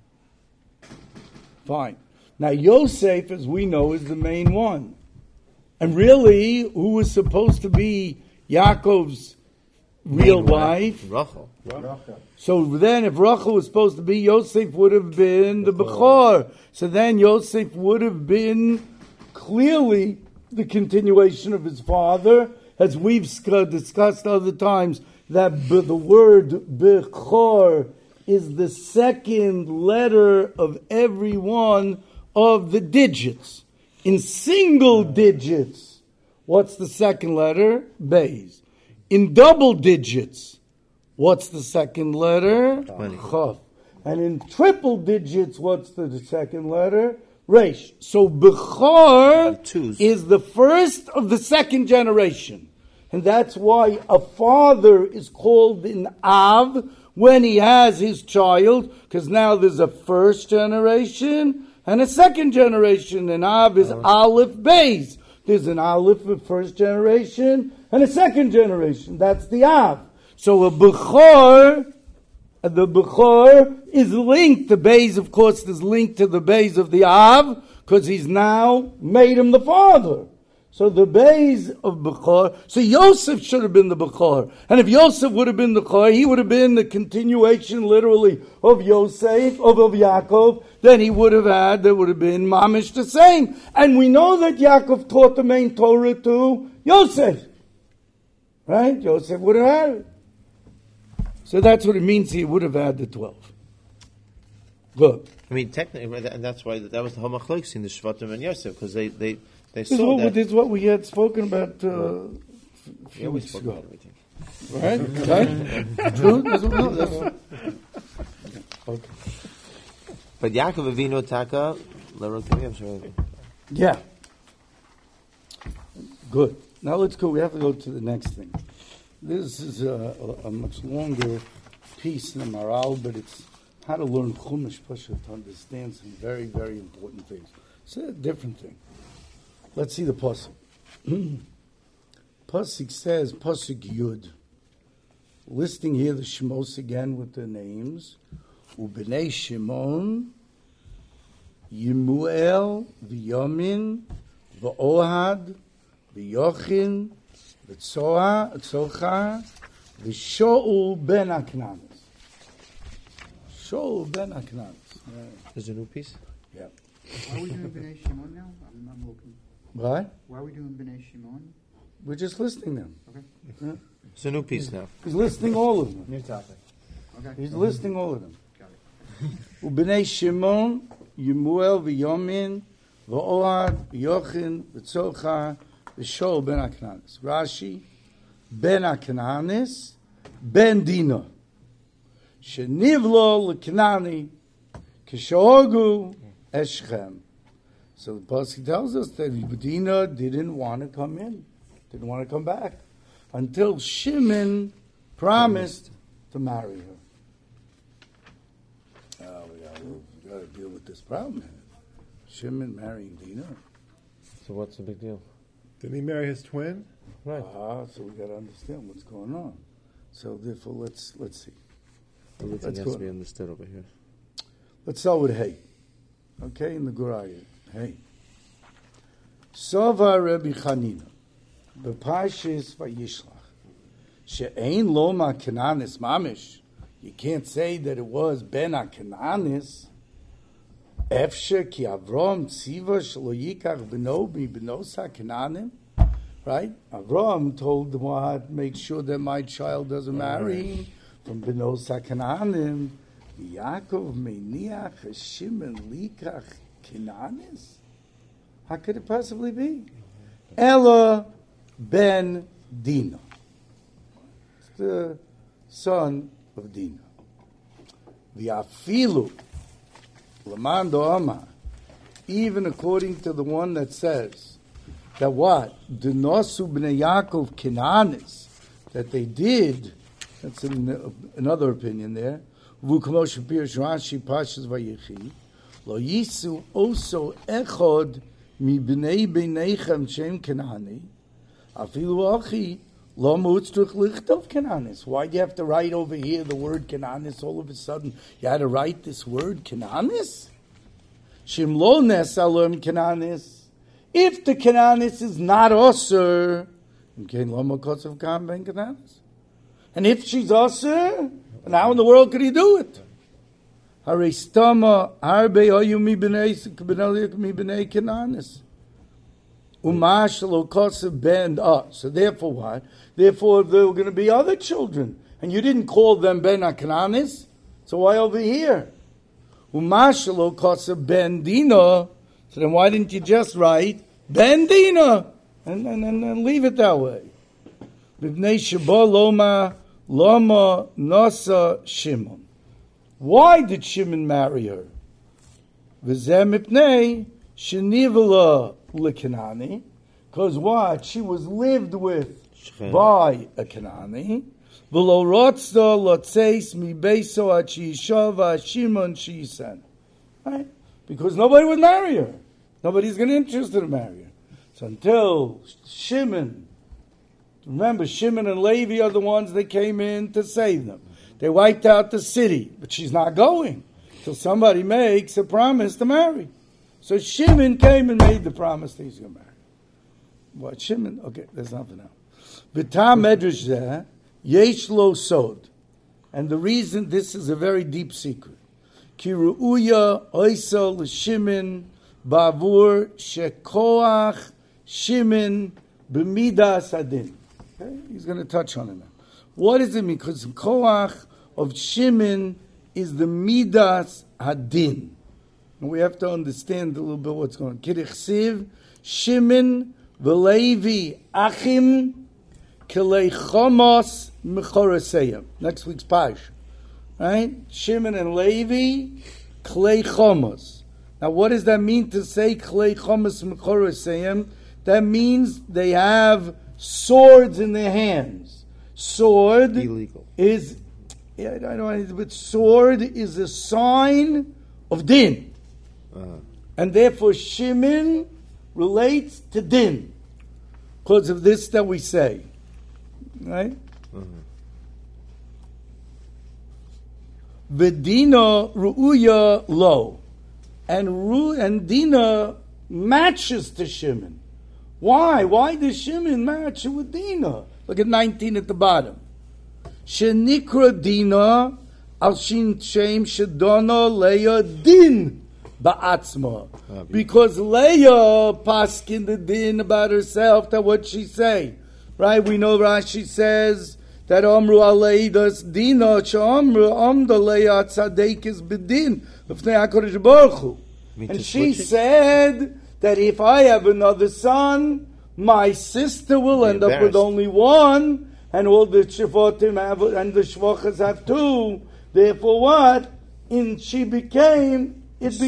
Fine. Now, Yosef, as we know, is the main one. And really, who was supposed to be Yaakov's real wife? Rachel. So then, if Rachel was supposed to be, Yosef would have been the Bechor. So then Yosef would have been clearly the continuation of his father, as we've discussed other times, that the word Bechor is the second letter of every one of the digits. In single digits, what's the second letter? Beis. In double digits, what's the second letter? Chav. And in triple digits, what's the second letter? Resh. So Bechor is the first of the second generation. And that's why a father is called an Av when he has his child, because now there's a first generation and a second generation. And Av is Aleph Beis. There's an Aleph of first generation and a second generation. That's the Av. So a Bechor, the Bechor is linked. The Beis, of course, is linked to the Beis of the Av, because he's now made him the father. So the Beis of Bechor, so Yosef should have been the Bechor. And if Yosef would have been the Bechor, he would have been the continuation, literally, of Yosef, of Yaakov. Then he would have had, there would have been Mamish the same. And we know that Yaakov taught the main Torah to Yosef. Right? Yosef would have had it. So that's what it means, he would have had the 12. Good. I mean, technically, and that's why that was the Hamachlokes in the Shvatim and Yosef, because they This saw that. is what we had spoken about a few We weeks spoke ago. about everything. Right? True? Okay. But Yaakov Avinu Taka, I'm sorry. Yeah. Good. Now let's go. We have to go to the next thing. This is a much longer piece in the Maral, but it's how to learn Chumash Pasha to understand some very, very important things. It's a different thing. Let's see the pasuk. Pasuk says, pasuk Yud, listing here the Shemos again with the names. Ubenei Shimon, Yemuel, V'Yomin, V'Ohad, V'Yochin, V'Tzocha, V'Sho'ul ben Aknanis. Sho'ul ben Aknanis. There's a new piece? Yeah. Why are we doing B'nai Shimon now? I'm looking. Right? Why are we doing B'nai Shimon? We're just listing them. Okay. Yeah. It's a new piece now. He's listing all of them. New topic. Okay. He's listing all of them. Got it. Ubnei Shimon, Yemuel, V'Yomin, V'Ohad, V'Yochin, V'Tzocha, V'Sho'ul ben Aknanis. Rashi, ben Aknanis, ben Dino. Shenivlo l'Knani, Kishogu Eshchem. So the pasuk tells us that Dinah didn't want to come in, didn't want to come back, until Shimon promised to marry her. We got to deal with this problem here. Shimon marrying Dinah. So what's the big deal? Didn't he marry his twin? Right. So we got to understand what's going on. So therefore, let's see. Everything Let's has go. to be understood over here. Let's start with Hey. Okay, in the Guraya. Hey. Sova Rebbe Chanina, B'Parshis Vayishlach, She'ein lo ma'Kananis mamish. You can't say that it was ben Akananis. Efshe ki Avram tziva shelo yikach b'no b'nos Akananim. Right? Avram told Moab, make sure that my child doesn't marry from b'nos Akananim. Yaakov meiniach Shimon likach Kananis. How could it possibly be? Ella ben Dina. It's the son of Dina. V'afilu l'man do'ama. Even according to the one that says that what? Denosu b'nei Yaakov Kinanis, that they did, that's another opinion there. V'ukmo shapir Rashi Pashas Vayechi, lo yisu oso echod mi b'nei b'neichem shem Kanani, afilu achi lo mutztuch lichtov Kananis. Why do you have to write over here the word Kananis all of a sudden? You had to write this word Kananis? Shimlo nesalom Kananis. If the Kananis is not osir, and if she's osir, then how in the world could he do it? Haristama harbe oyu mi b'nei Kananis. Umash lo kosev ben. So therefore what? Therefore there were going to be other children, and you didn't call them ben Kananis. So why over here? Umashalo kosev ben Dina. So then why didn't you just write ben Dina and leave it that way? B'nei sheba loma nasa Shimon. Why did Shimon marry her? V'zeh mipnei shenivala l'Kanani. Because what? She was lived with by a Kanani. V'lo rotzah lotzeis mi beiso ad she'yishava Shimon she'yisen. Right? Because nobody would marry her. Nobody's going to interested in marry her. So until Shimon, remember Shimon and Levi are the ones that came in to save them. They wiped out the city, but she's not going till somebody makes a promise to marry. So Shimon came and made the promise that he's going to marry. What Shimon? Okay, that's not for now. V'tam medrash zeh yesh lo sod, and the reason this is a very deep secret. Ki ru'uya oisa l'Shimon bavur shekoach Shimon b'midas adin. Okay, he's going to touch on it now. What does it mean? Because the koach of Shimon is the midas hadin. And we have to understand a little bit what's going on. Kirichsiv Shimon v'Levi achim kelei chomos mechoraseyim. Next week's pash, right? Shimon and Levi kelei chomos. Now, what does that mean to say kelei chomos mechoraseyim? That means they have swords in their hands. Sword illegal is, I don't know, but sword is a sign of din. And therefore Shimon relates to din. Because of this that we say. Right? V'dina ru'uya lo. And Dina matches to Shimon. Why? Why does Shimon match with Dina? Look at 19 at the bottom. Shenikra Dina al shin shem shedona leya din ba'atzma. Because Leah paskin the din about herself, that what she say. Right? We know Rashi says that Amru aleidas Dina sh'amru amda leya tzadekis bedin l'fnei HaKadosh Baruch Hu. And she said that if I have another son, my sister will end up with only one, and all the shvatim have, and the shvachas have two. Therefore, what? It became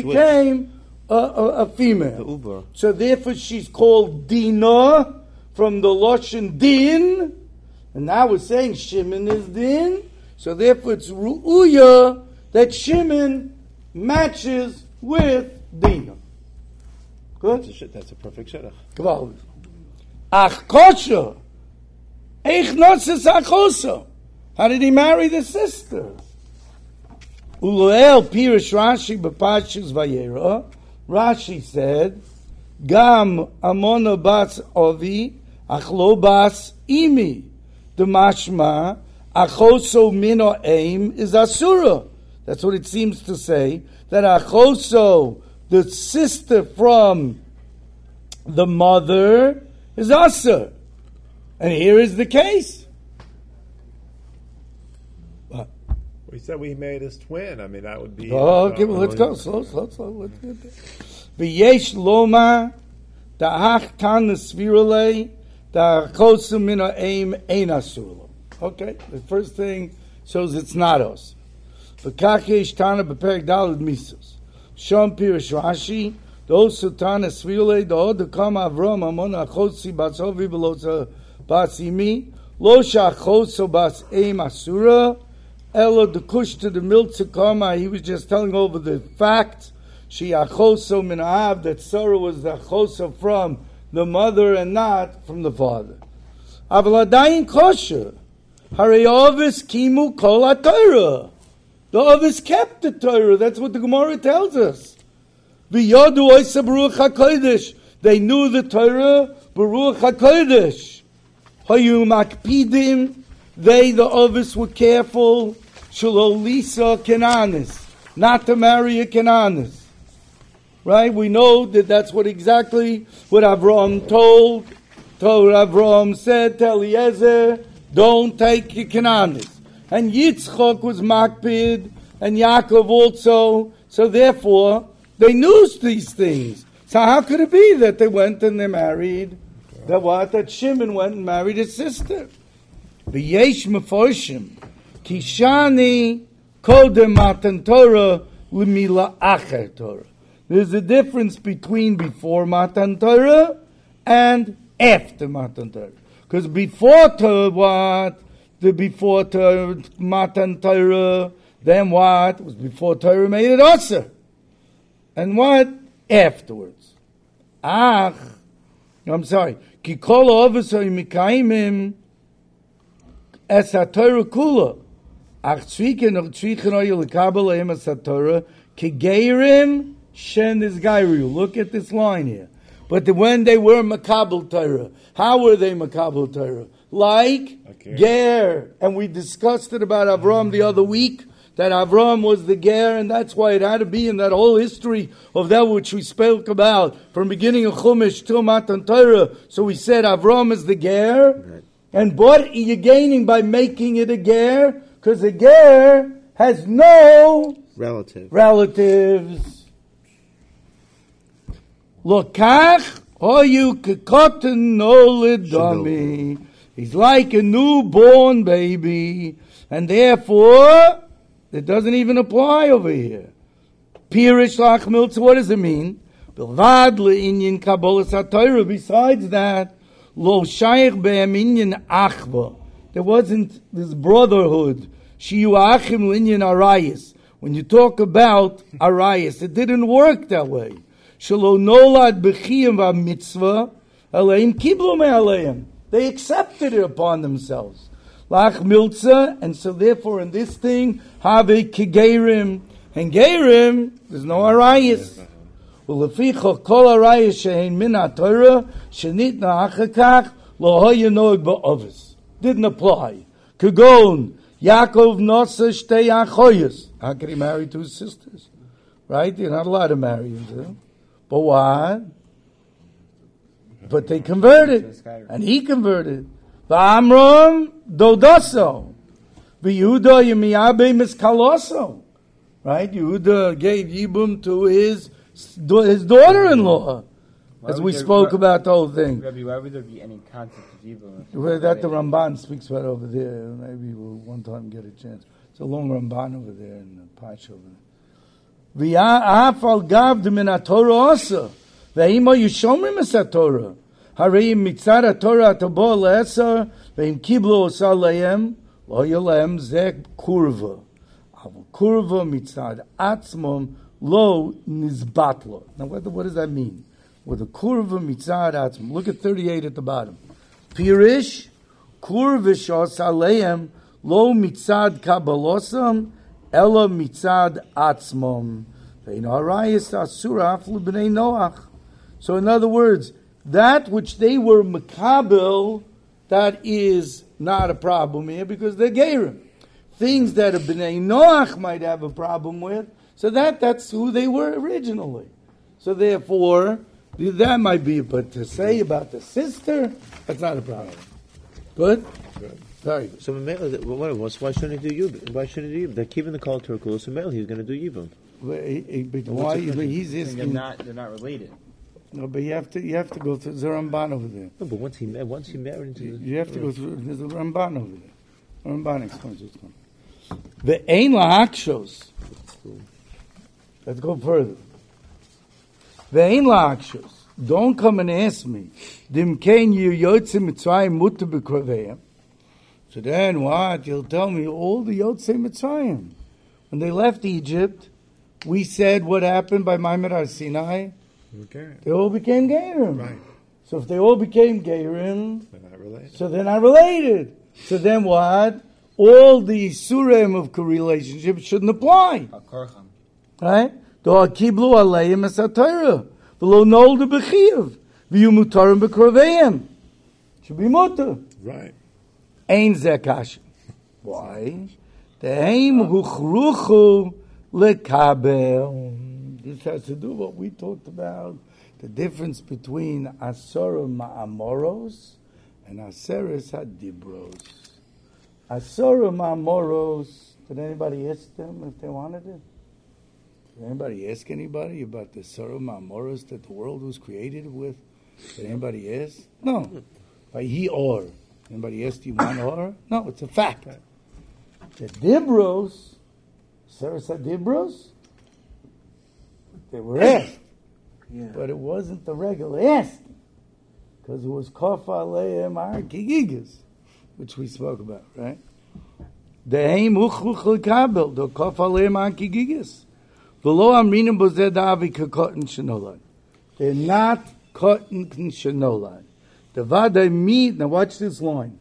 a female. So therefore, she's called Dina from the Lashon Din, and now we're saying Shimon is Din. So therefore, it's Ru'uya that Shimon matches with Dina. Good? That's a perfect shidduch. Gewaldig. Ach kosher. Eich notses achosa. How did he marry the sister? Uluel pirish Rashi b'pashas vayera. Rashi said, Gam amona bas ovi, ach lo bas imi. The mashma, achoso mino aim is asura. That's what it seems to say. That achoso, the sister from the mother, is Asa. And here is the case. What? We said we made his twin. I mean, that would be... Okay, well, let's go. Slow. Let's get there. V'yesh loma Da'ach tan svirale, da'achosu min ha'eim ein asur. Okay, the first thing shows it's not us. V'kach yesh tana b'perek daled misos. Shom pirish Rashi, those sultana svirale, da'od kam Avram amon achosi batzovi belosa basimi, lo shachoso bas eim asura, elo de kush to the miltza kama. He was just telling over the fact she achoso min ha'av, that Sarah was the achoso from the mother and not from the father. Aval adayin kosher. Harei ovis kimu kol ha-Torah. The ovis kept the Torah. That's what the Gemara tells us. V'yodu oisa Baruch HaKodesh. They knew the Torah, Baruch HaKodesh. Hayu makpidim. They, the ovis, were careful. Shelo lisa Kenanis. Not to marry a Kenanis. Right? We know that that's what exactly what Avram told Avram said to Eliezer, don't take your Kenanis. And Yitzchok was makpid, and Yaakov also. So therefore, they knew these things. So how could it be that they went and they married? That Shimon went and married his sister. V'yesh meforshim, kishani kodem matan Torah l'mila acher Torah. There's a difference between before Matan Torah and after Matan Torah. Because before Torah, what? Before Torah, Matan Torah, then what? It was before Torah made it Aser. And what? Afterwards. I'm sorry. Ki kol ha'ovos mikayimim es ha-Torah kula. Ach tzriken oyu l'kabel lehem es ha-Torah ki geirim Shen is Gairu. Look at this line here. But when they were Makabel Torah, how were they Makabel Torah? Like Ger. And we discussed it about Avram the other week, that Avram was the Ger, and that's why it had to be in that whole history of that which we spoke about from beginning of Chumash till Matan Torah. So we said Avram is the Ger. Right. And what are you gaining by making it a Ger? Because a Ger has no relatives. Lokach hoyu kekoten noled dami. He's like a newborn baby, and therefore it doesn't even apply over here. Pirish lach miltza. What does it mean? Bilvad le'inyin kabolas haTorah. Besides that, lo shayich be'em inyin achva. There wasn't this brotherhood. Shiyu achim le'inyin arayis. When you talk about arayis, it didn't work that way. Shelo nolad b'chiyim v'mitzvah, aleim kiblu me'aleim. They accepted it upon themselves. Lach miltza, and so therefore in this thing, have kigerim. And gerim, there's no arayis. Uleficha kol arayis she'en min ha'Torah, shenitna achakach, lo hoya noeg ba'ovis. Didn't apply. Kagon, Yaakov nosa shtei achoyes. How could he marry two sisters? Right? You're not allowed to marry them. But what? But they converted. And he converted. V'amram dodaso. V'Yehuda yemiyabe miskaloso. Right? Yehuda gave Yibum to his daughter-in-law. As we spoke about the whole thing. Rabbi, why would there be any concept of Yibum? Well, that the Ramban speaks about over there. Maybe we'll one time get a chance. It's a long Ramban over there in the Pash over there. V'ya'af gav de min ha-Torah also. V'himo yishomrim es ha-Torah. Harei mitzad ha-Torah atabo le'esar, v'im kiblu osa le'em, lo yelem zeh kurva. Avu kurva mitzad atzmom lo nizbatlo. Now what does that mean? With a kurva mitzad atzmom. Look at 38 at the bottom. Pirish, kurvish osa le'em, lo mitzad kabalosam, Ella mitzad atzmom. So in other words, that which they were makabel, that is not a problem here because they're gerim. Things that a bnei Noach might have a problem with, so that's who they were originally. So therefore, that might be, but to say about the sister, that's not a problem. Good? Good. Very good. So why shouldn't he do Yibum? Why shouldn't he do Yibum? They're keeping the call to Torah, so he's going to do Yibum. Why? He's asking. They're not related. No, but you have to go through the Ramban over there. No, but once he married into the... You have to go through. There's a Ramban over there. Ramban explains what's going on. The Ein La'akshos. Let's go further. The Ein La'akshos. Don't come and ask me. Dim kein yu yotzei Mitzrayim mutter b'kroveim. So then what? You'll tell me all the Yotzei Mitzrayim. When they left Egypt, we said what happened by Maimed Har Sinai. Okay. They all became Gerim. Right. So if they all became Gerim, They're not related. so they're not related. So then what? All the Surim of relationships shouldn't apply. Akorcham. Right? Do kiblu aleim es ha-Torah. V'lo noldu b'chiyav. V'yu mutarim b'kroveim. Should be mutar. Right. Ein zeh kasha. Why? Dehem huchruchu lekabel. This has to do what we talked about, the difference between Asara Ma'amoros and Aseres HaDibros. Asara Ma'amoros, did anybody ask them if they wanted it? Did anybody ask anybody about the Asara Ma'amoros that the world was created with? Did anybody ask? No. By he or. Anybody asked you one or? No, it's a fact. The Dibros, Aseres HaDibros, they were asked, but it wasn't the regular asking, because it was Kof Aleim Ar Kigigas, which we spoke about, right? Dehem uchruch lekabel, do Kof Aleim Ar Kigigas. V'lo amrinim bozeh da'avi kekotin shenolad. They're not kotin shenolad. The vaday mi, now watch this line.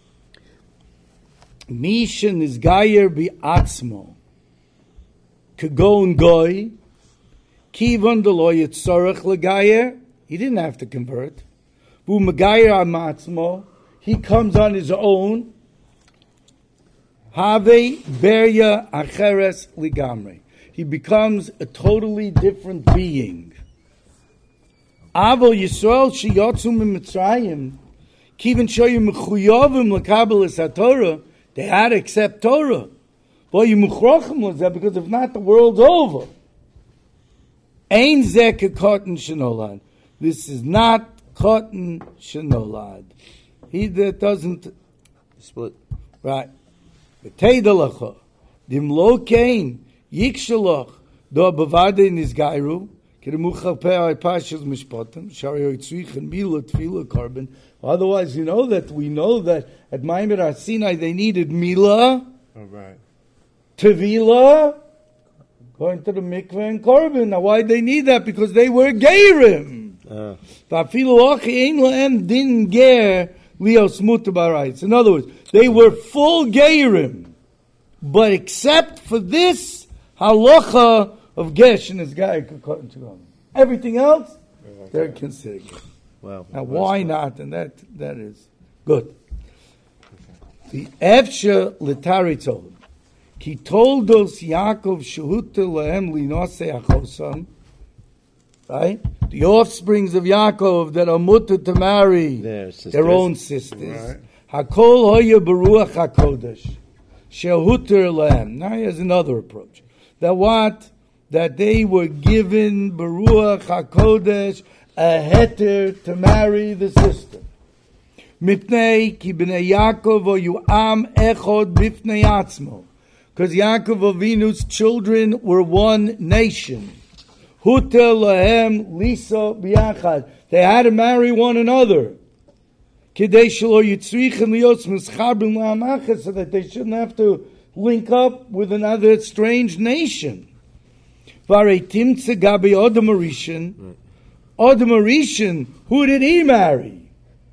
Mishin is gayer bi'atzmo, kegon goy, Kivan the lawyer tzarech legayer. He didn't have to convert. Bu megayer amatzmo. He comes on his own. Have berya acheres ligamre. He becomes a totally different being. Avol Yisrael sheyotzu miMitzrayim. Kivan shoyu mechuyavim lekabel es haTorah. They had to accept Torah. Well, you muchrochem lezeh, because if not, the world's over. Ein zeh kekotin shenolad. This is not kotin shenolad. He that doesn't Split. right. V'teidalacha dim lo kein yikshalach do bavade nizgairu kedemuchal pe'ai pashas mishpatim shari yitzrichen mila tefila carbon. Otherwise, we know that at Maimed Har Sinai they needed mila, Oh, right. tefila, going to the mikveh and korban. Now, why they need that? Because they were geirim. V'afilu achi ein lahem din ger lios mutar b'arayis. In other words, they were full geirim, but except for this halacha of gesh and his guy could cut into them. Everything else, they're considered. Wow. Now, why not? And that is good. The Efsha L'Taritzol. Ki toldos Yaakov shehuta lehem linosei achosam. Right? The offsprings of Yaakov that are mutter to marry their own sisters. Hakol hoya beruach hakodesh. Shehuta lehem. Now here's another approach. That they were given beruach hakodesh, a heter to marry the sister. Mipnei ki b'nei Yaakov oyu am echod b'fnei atzmo. Because Yaakov Avinu's children were one nation. Hutel lahem lisa b'yachad. They had to marry one another. Kidei shelo yitzrichen lios mischabrim la'amachas, so that they shouldn't have to link up with another strange nation. Varei timtze gabi Odom Arishan. Odom Arishan, who did he marry?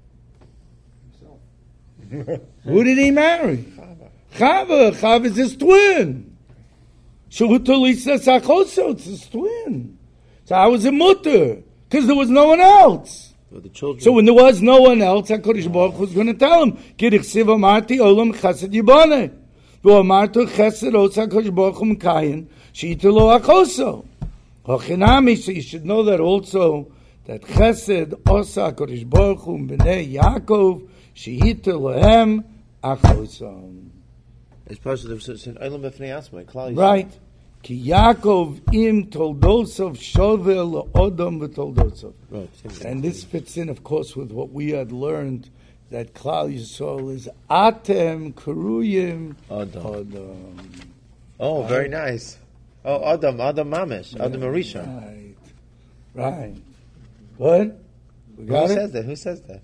Who did he marry? Chava. Chava is his twin. Shehutalisa Sachoso, it's his twin. So I was a mutter, because there was no one else. The children. So when there was no one else, HaKadosh Baruch Hu was going to tell him, Kidich siv amarti olam chesed yibane. V'amartu chesed osa HaKadosh Baruch Hu mkayin, she'itelo achoso. Hochinami, so you should know that also, that chesed osa HaKadosh Baruch Hu b'nei Yaakov, she'itelo hem achoso. It's part of the Eilam B'fnei Asma. Right. Ki Yaakov im toldosov shovel odom v'toldosov. Right. And this fits in, of course, with what we had learned, that Klal Yisrael is Atem Kuruyim Odom. Oh, very nice. Oh, Adam Mamesh, Adam Arisha. Right. What? We got Who it? says that? Who says that?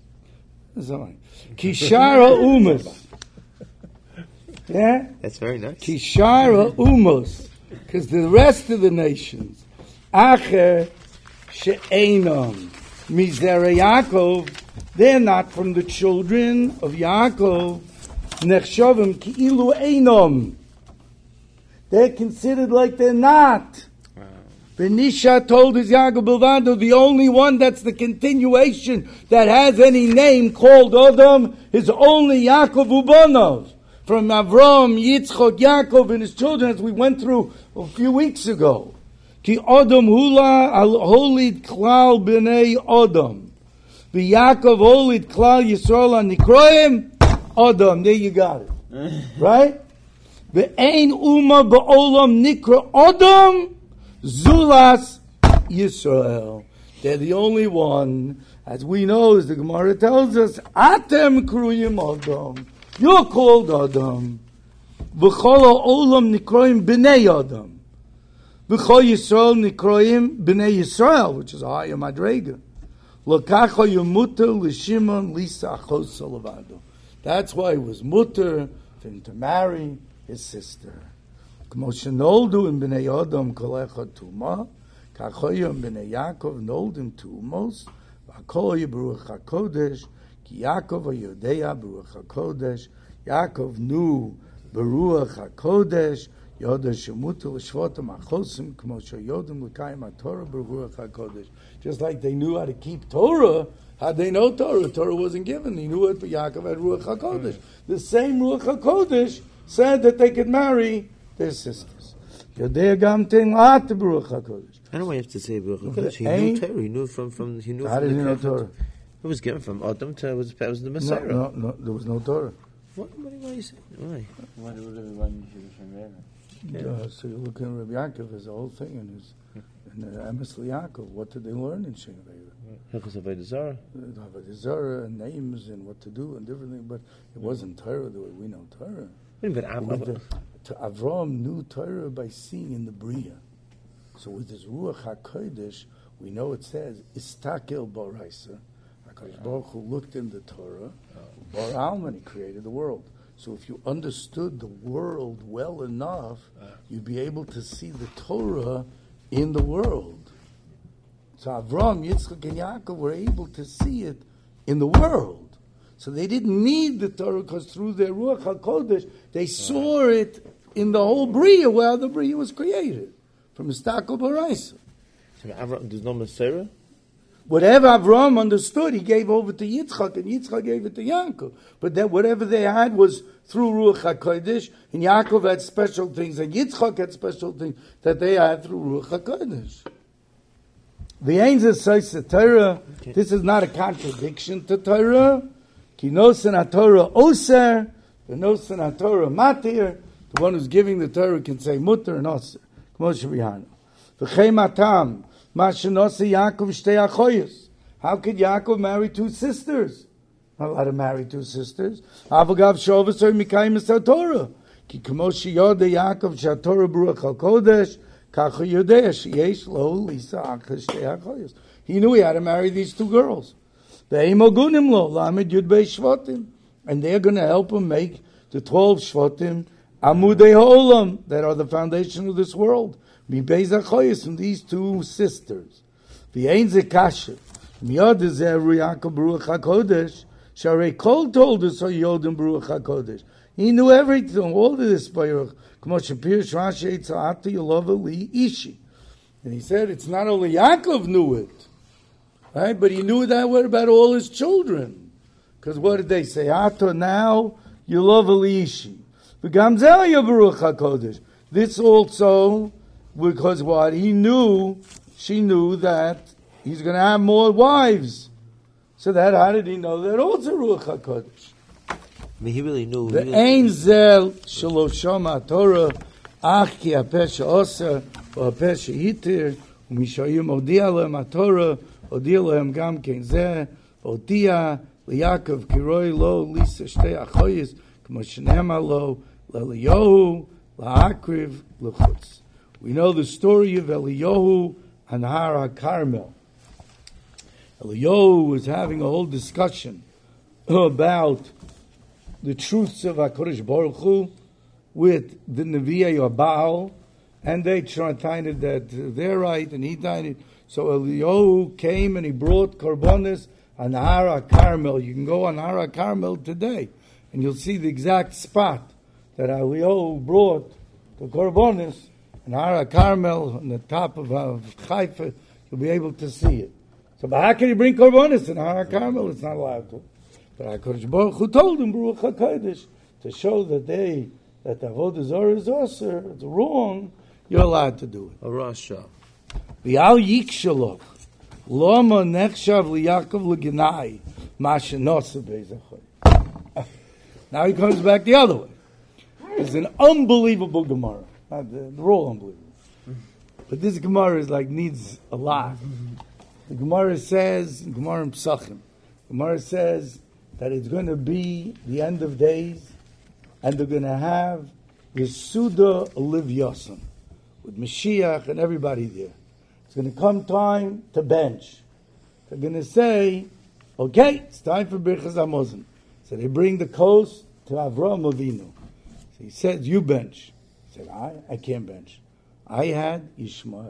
Kishara Umas. Yeah? That's very nice. Kishara Umos. Because the rest of the nations, Acher She'enom, Mizera Yaakov, they're not from the children of Yaakov. Nechshovim Ki'ilu Einom. They're considered like they're not. Benisha told his Yaakov Bilvado, the only one that's the continuation that has any name called Adam is only Yaakov Ubanov. From Avram, Yitzchok, Yaakov, and his children, as we went through a few weeks ago. Ki Adam Hula al Holid Klal B'nei Adam. Yaakov Holid Klal Yisrael an Nikroim Adam. There you got it. Right? Ve'ein Uma Ba'olam Nikra Adam Zulas Yisrael. They're the only one, as we know, as the Gemara tells us, Atem Kruyim Adam. You're called Adam. V'chol Olam Nikroim B'nei Adam. V'chol Yisrael Nikroim B'nei Yisrael, which is a higher madrega. L'kacha Yemuter L'Shimon Lisa Achos Salavado. That's why it was mutter for him to marry his sister. K'moshe noldu in B'nei Adam Kolecha Tuma, Kachoyim B'nei Yaakov noldim Tumos, V'akol Yibruch HaKodesh, Ki Yaakov HaYodea Baruch HaKodesh, Yaakov knew Baruch HaKodesh, Yoda Shemuter L'Shvotim Achosim, K'moshe Yodim L'Kayim HaTorah Baruch HaKodesh. Just like they knew how to keep Torah, how'd they know Torah? Torah wasn't given. They knew it, but Yaakov had Ruach HaKodesh. The same Ruach HaKodesh said that they could marry their sisters. Yodea Gam Ten La'at Baruch HaKodesh. I don't know why you have to say Baruch HaKodesh. He knew Torah. He knew from he knew How from did he know the Torah? It was given from Adam to was the Messiah. No, there was no Torah. What are you saying? Why? What would everyone should be So you're looking at Rabbi Yaakov, there's a whole thing in the Emes Yaakov. What did they learn in Shem Veda? Hilchos Avodah Zarah. Avodah Zarah and names and what to do and different things, but it wasn't Torah the way we know Torah. Avram knew Torah by seeing in the Bria. So with his Ruach HaKodesh, we know it says, Istakel Boraisa. HaKadosh Baruch Hu looked in the Torah, Bar Alman, he created the world. So if you understood the world well enough, you'd be able to see the Torah in the world. So Avram, Yitzchak, and Yaakov were able to see it in the world. So they didn't need the Torah because through their Ruach HaKodesh, they saw it in the whole Bria, where the Bria was created, from Istakel Boraisa. So Avram, there's no Messiah? Whatever Avram understood, he gave over to Yitzchak, and Yitzchak gave it to Yaakov. But then whatever they had was through Ruach HaKodesh, and Yaakov had special things, and Yitzchak had special things that they had through Ruach HaKodesh. The angel says to Torah, this is not a contradiction to Torah. Ki nosen HaTorah oser, the nosen HaTorah matir. The one who's giving the Torah can say mutter and oser. K'mo shebihanu. V'chei matam. How could Yaakov marry two sisters? Not allowed to marry two sisters. Avagav Shovasar Mikayim Torah. Ki Kamoshi Yoda Yaakov Shatorah Baruch HaKodesh Kacha Yodea Sheyesh Lo Lisa Achas Shtei HaChoyos. He knew he had to marry these two girls. Ve'im Ogunim Lo Lamed Yud Bei Shvatim, and they're going to help him make the 12 Shvatim Amudei Ha'olam that are the foundation of this world. Mi Beis HaChoyos, from these two sisters. V'yein ze kasher. Miyad zeh Yaakov Baruch HaKodesh. Sharei Kol told us Yodim Baruch HaKodesh. He knew everything, all of this Baruch. K'mo shepir Rashi Eitzalata Yolova Li Ishi. And he said it's not only Yaakov knew it, right? But he knew that way about all his children. Because what did they say? Ato now Yolova Li Ishi. V'gam zeh Baruch HaKodesh. This also, because what? She knew that he's going to have more wives. So that, how did he know that? Also Ruach HaKodesh. I mean, he really knew. The Ein Zel Shaloshama Torah Ach ki hapeh she'oser, or hapeh she'itir, u'mishoyim odiya lehem haTorah, odiya lehem gam ken zeh, odiya liYaakov kiroi lo lisa shtei achoyis, k'mo shenema lo, le'Eliyahu, la'akriv, l'chutz. We know the story of Eliyahu and Har HaKarmel. Eliyahu was having a whole discussion about the truths of HaKadosh Baruch Hu with the Nevi'ei Baal, and they tried that they're right and he died. So Eliyahu came and he brought korbanos on Har HaKarmel. You can go on Har HaKarmel today, and you'll see the exact spot that Eliyahu brought the korbanos. And Har HaKarmel, on the top of Haifa, you'll be able to see it. So, but how can you bring korbanos in Har HaKarmel? It's not allowed to. But HaKadosh Baruch Hu told him, Baruch HaKodesh, to show that the Avodah Zarah is also, it's wrong, you're allowed to do it. A Rasha. V'al yikshalach, loma nechshav liYaakov l'genai, ma shenosa be'ezachor. Now he comes back the other way. It's an unbelievable Gemara. They're all unbelievable. But this Gemara is needs a lot. The Gemara says, Gemara in Psachim, Gemara says that it's going to be the end of days, and they're going to have Yesuda Liv Yosem, with Mashiach and everybody there. It's going to come time to bench. They're going to say, okay, it's time for Birchas Hamazon. So they bring the coast to Avraham Avinu. So he says, you bench. He said, I can't bench. I had Yishmael.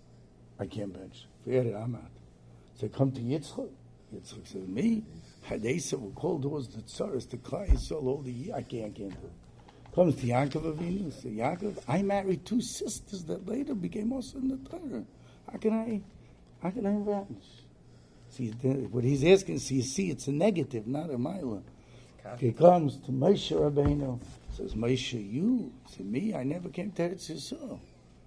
I can't bench. Forget it, I'm out. So come to Yitzchak. Yitzchak says, me? Hadesa will call those the tsaras, the Klai Yisrael all the year. I can't do it. Comes to Yaakov Avinu. Says, Yaakov, I married two sisters that later became also in the Torah. How can I bench? See, what he's asking, so you see, it's a negative, not a milah. He comes to Moshe Rabbeinu. Says, Moshe, you? Said, me? I never came to Eretz Yisrael.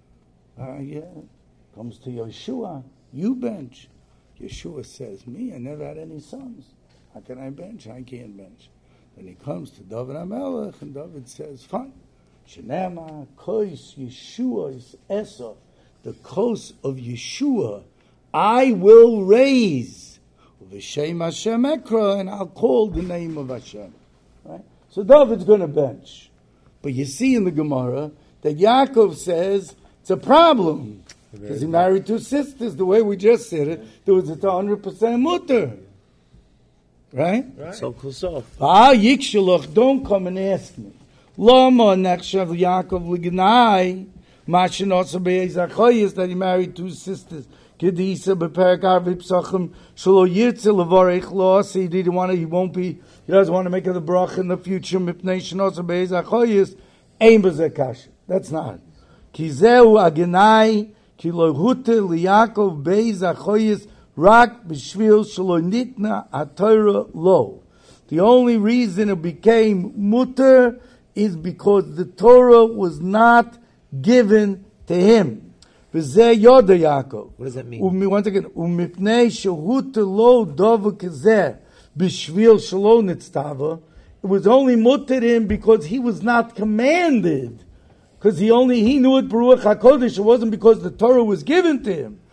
Yeah. Comes to Yeshua. You bench. Yeshua says, me? I never had any sons. How can I bench? I can't bench. Then he comes to David HaMelech, and David says, fine. Shenema, Kos Yeshua is Esau. The Kos of Yeshua I will raise. V'shem Hashem Ekra, and I'll call the name of Hashem. Right? So David's going to bench. But you see in the Gemara that Yaakov says it's a problem. Because he married two sisters, the way we just said it, there was a 100% mutter. Right? So Kusov. Yikshalach, don't come and ask me. Lama nechshav Yaakov l'gnai, mashenotza be'ezachoyis, that he married two sisters. Kedisa be'perak arvi psachim, shelo yirtze levarech lo, he doesn't want to make it a brach in the future, mipnei shenotza be'ezachoyis, ein b'zeh kasha. That's not. Kizeu agenai, ki lo hute liYaakov be'ezachoyis, rak b'shvil shelo nitna haTorah lo. The only reason it became mutter is because the Torah was not given to him. V'zeh yoda Yaakov. What does that mean? Once again, umipnei shehut lo dova kazeh b'shvil shelo nitztava. It was only mutter to him because he was not commanded. Because he knew it Baruch HaKodesh. It wasn't because the Torah was given to him.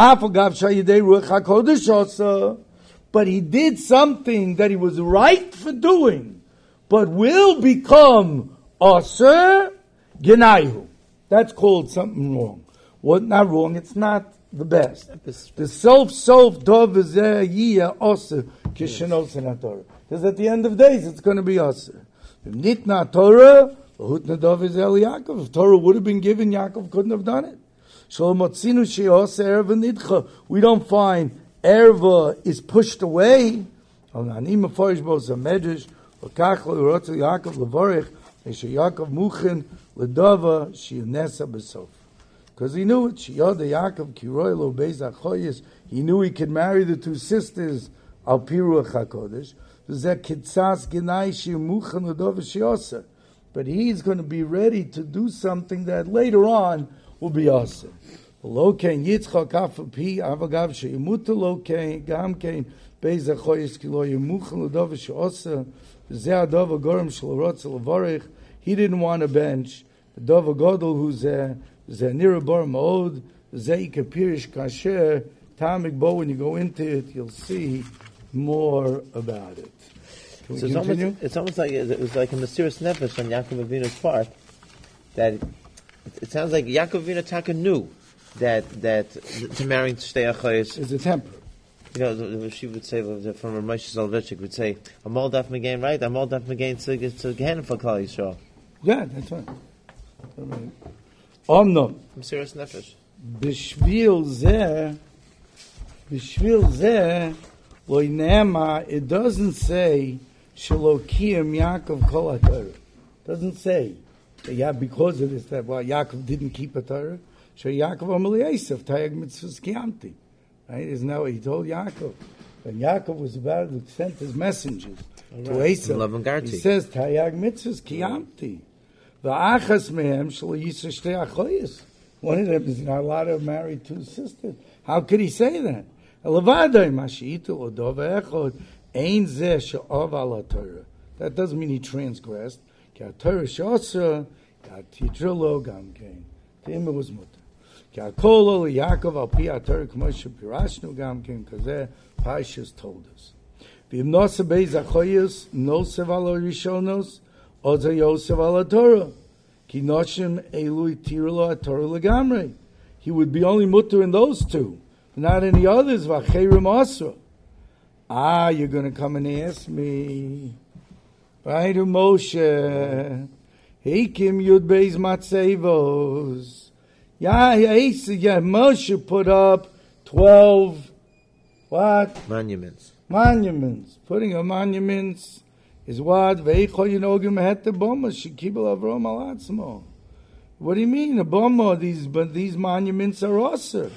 But he did something that he was right for doing, but will become aser genayu. That's called something wrong. What not wrong? It's not the best. The self dov yiyah aser kishenos in Torah. Because at the end of days, it's going to be aser. Nitna Torah, hutna dov Yaakov. If Torah would have been given, Yaakov couldn't have done it. We don't find erva is pushed away. Because he knew it. He knew he could marry the two sisters al piruach hakodesh. But he's going to be ready to do something that later on will be awesome. Lokein Yitzchak afapi avagav sheyimuta lokein gamkein beizachoyis kilo yemuchan ledov sheosa zeh adov agorem shalorotz levarich. He didn't want a bench. Dov Godel who's Nira Bar Maod, Zeika Pirish Kasher, Tamik Bo, when you go into it, you'll see more about it. Can So we continue? it's almost like it was like a mysterious nefesh on Yaakov Avinu's part that it sounds like Yaakov Avinu Taka knew that to marrying Shtei Achayos, It's a temper. you know, she would say from Ramesh Zalvichik would say, "I'm all daf megain right, I'm all daf megain to Gehenna for Klal Yisrael." Yeah, that's right. Omnom. Mysterious nefesh. Bishvil zeh, lo nema, it doesn't say, Shalokiyam Yaakov kol HaTorah. Doesn't say, yeah, because of this, that, well, Yaakov didn't keep a Torah. So Yaakov Amal Yosef, Tayag Mitzvahs Kiyamti. Right? Isn't that what he told Yaakov? When Yaakov was about to send his messengers to Esav, he says, Tayag Mitzvahs Kiyamti. V'achas mehem shelo yisra shtei achoyes. One of them is not allowed to marry two sisters. How could he say that? That doesn't mean he transgressed. Because Pashas told us. He would be only mutter in those two, not any others. You're going to come and ask me. Right, Moshe. Heikim Yud Beis Matzevos. Yeah, Moshe put up 12, what? Monuments. Putting up monuments is what? Veicho Yinogim Hete Boma, Shekibel Avrom Alatzmo. What do you mean? A Boma, these monuments are awesome.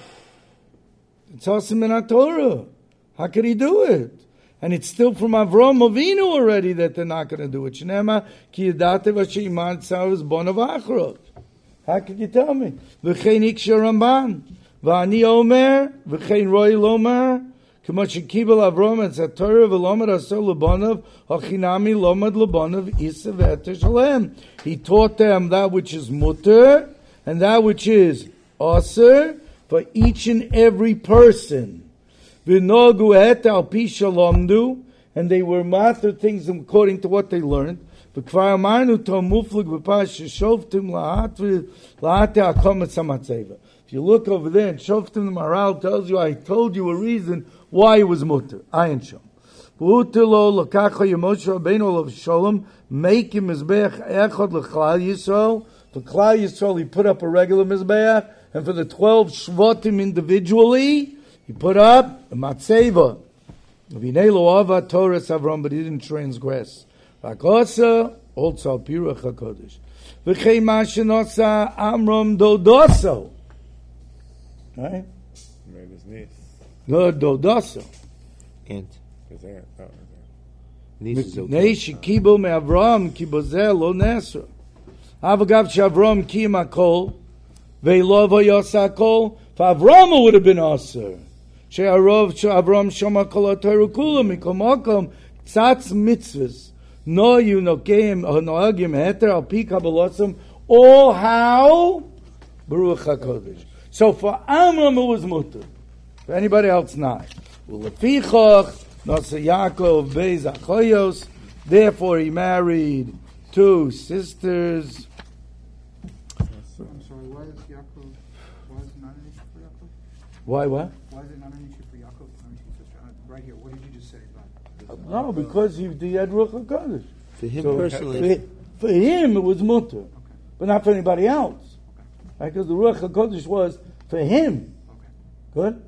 It's awesome in our Torah. How could he do it? And it's still from Avram Avinu already that they're not going to do it. Shnema ki yadate v'sheiman tzavos bonav achrot. How could you tell me? V'chein iksha Ramban. V'ani omer. V'chein roi lomer. K'mo shekibel Avram et zatorah v'lomer asol l'bonav. Hachinami lomad l'bonav isa v'eter shalem. He taught them that which is mutter and that which is aser for each and every person. V'nogu et al pi shalomdu, and they were matter things according to what they learned. V'kvar amarnu to muflig v'pash shoftim lahate hakomet samatzeva. If you look over there, and Shoftim the Maharal tells you, I told you a reason why it was mutter. Ayin shom. V'utilo l'kacha Yemoshe Rabbeinu of Shalom, make him mizbeach echad l'chlal Yisrael. For Klal Yisrael, he put up a regular mizbeach, and for the 12 shvatim individually, he put up a matzeva. V'nei ava Torah Avram, but he didn't transgress. V'akosa also piruach hakodesh. V'chei ma shenosa Amram dodoso. Right? Made his niece. No dodoso. Aunt. His aunt. Oh, his aunt. Niece is okay. Nei shekibo me Avram kibozel lo nesra. Avagav shavram kim akol ve'lo v'yosa akol. Avram would have been aser. She'arov Avram shoma kol ha'Torah kula mikol makom tzatz mitzvahs no you nokeim noagim heter al pi kabbalosam all how Baruch HaKodesh. So for Amram it was mutter. For anybody else not. Ulefichach nasa Yaakov beis achoyos. Therefore he married two sisters. I'm sorry, why is Yaakov, why is it not an issue for Yaakov? Why what? Why is it not an issue for Yaakov? Right here, what did you just say about this? No, because he had Ruach HaKodesh. For him So, personally, for him it was mutter, but not for anybody else. Right? Because the Ruach HaKodesh was for him. Good?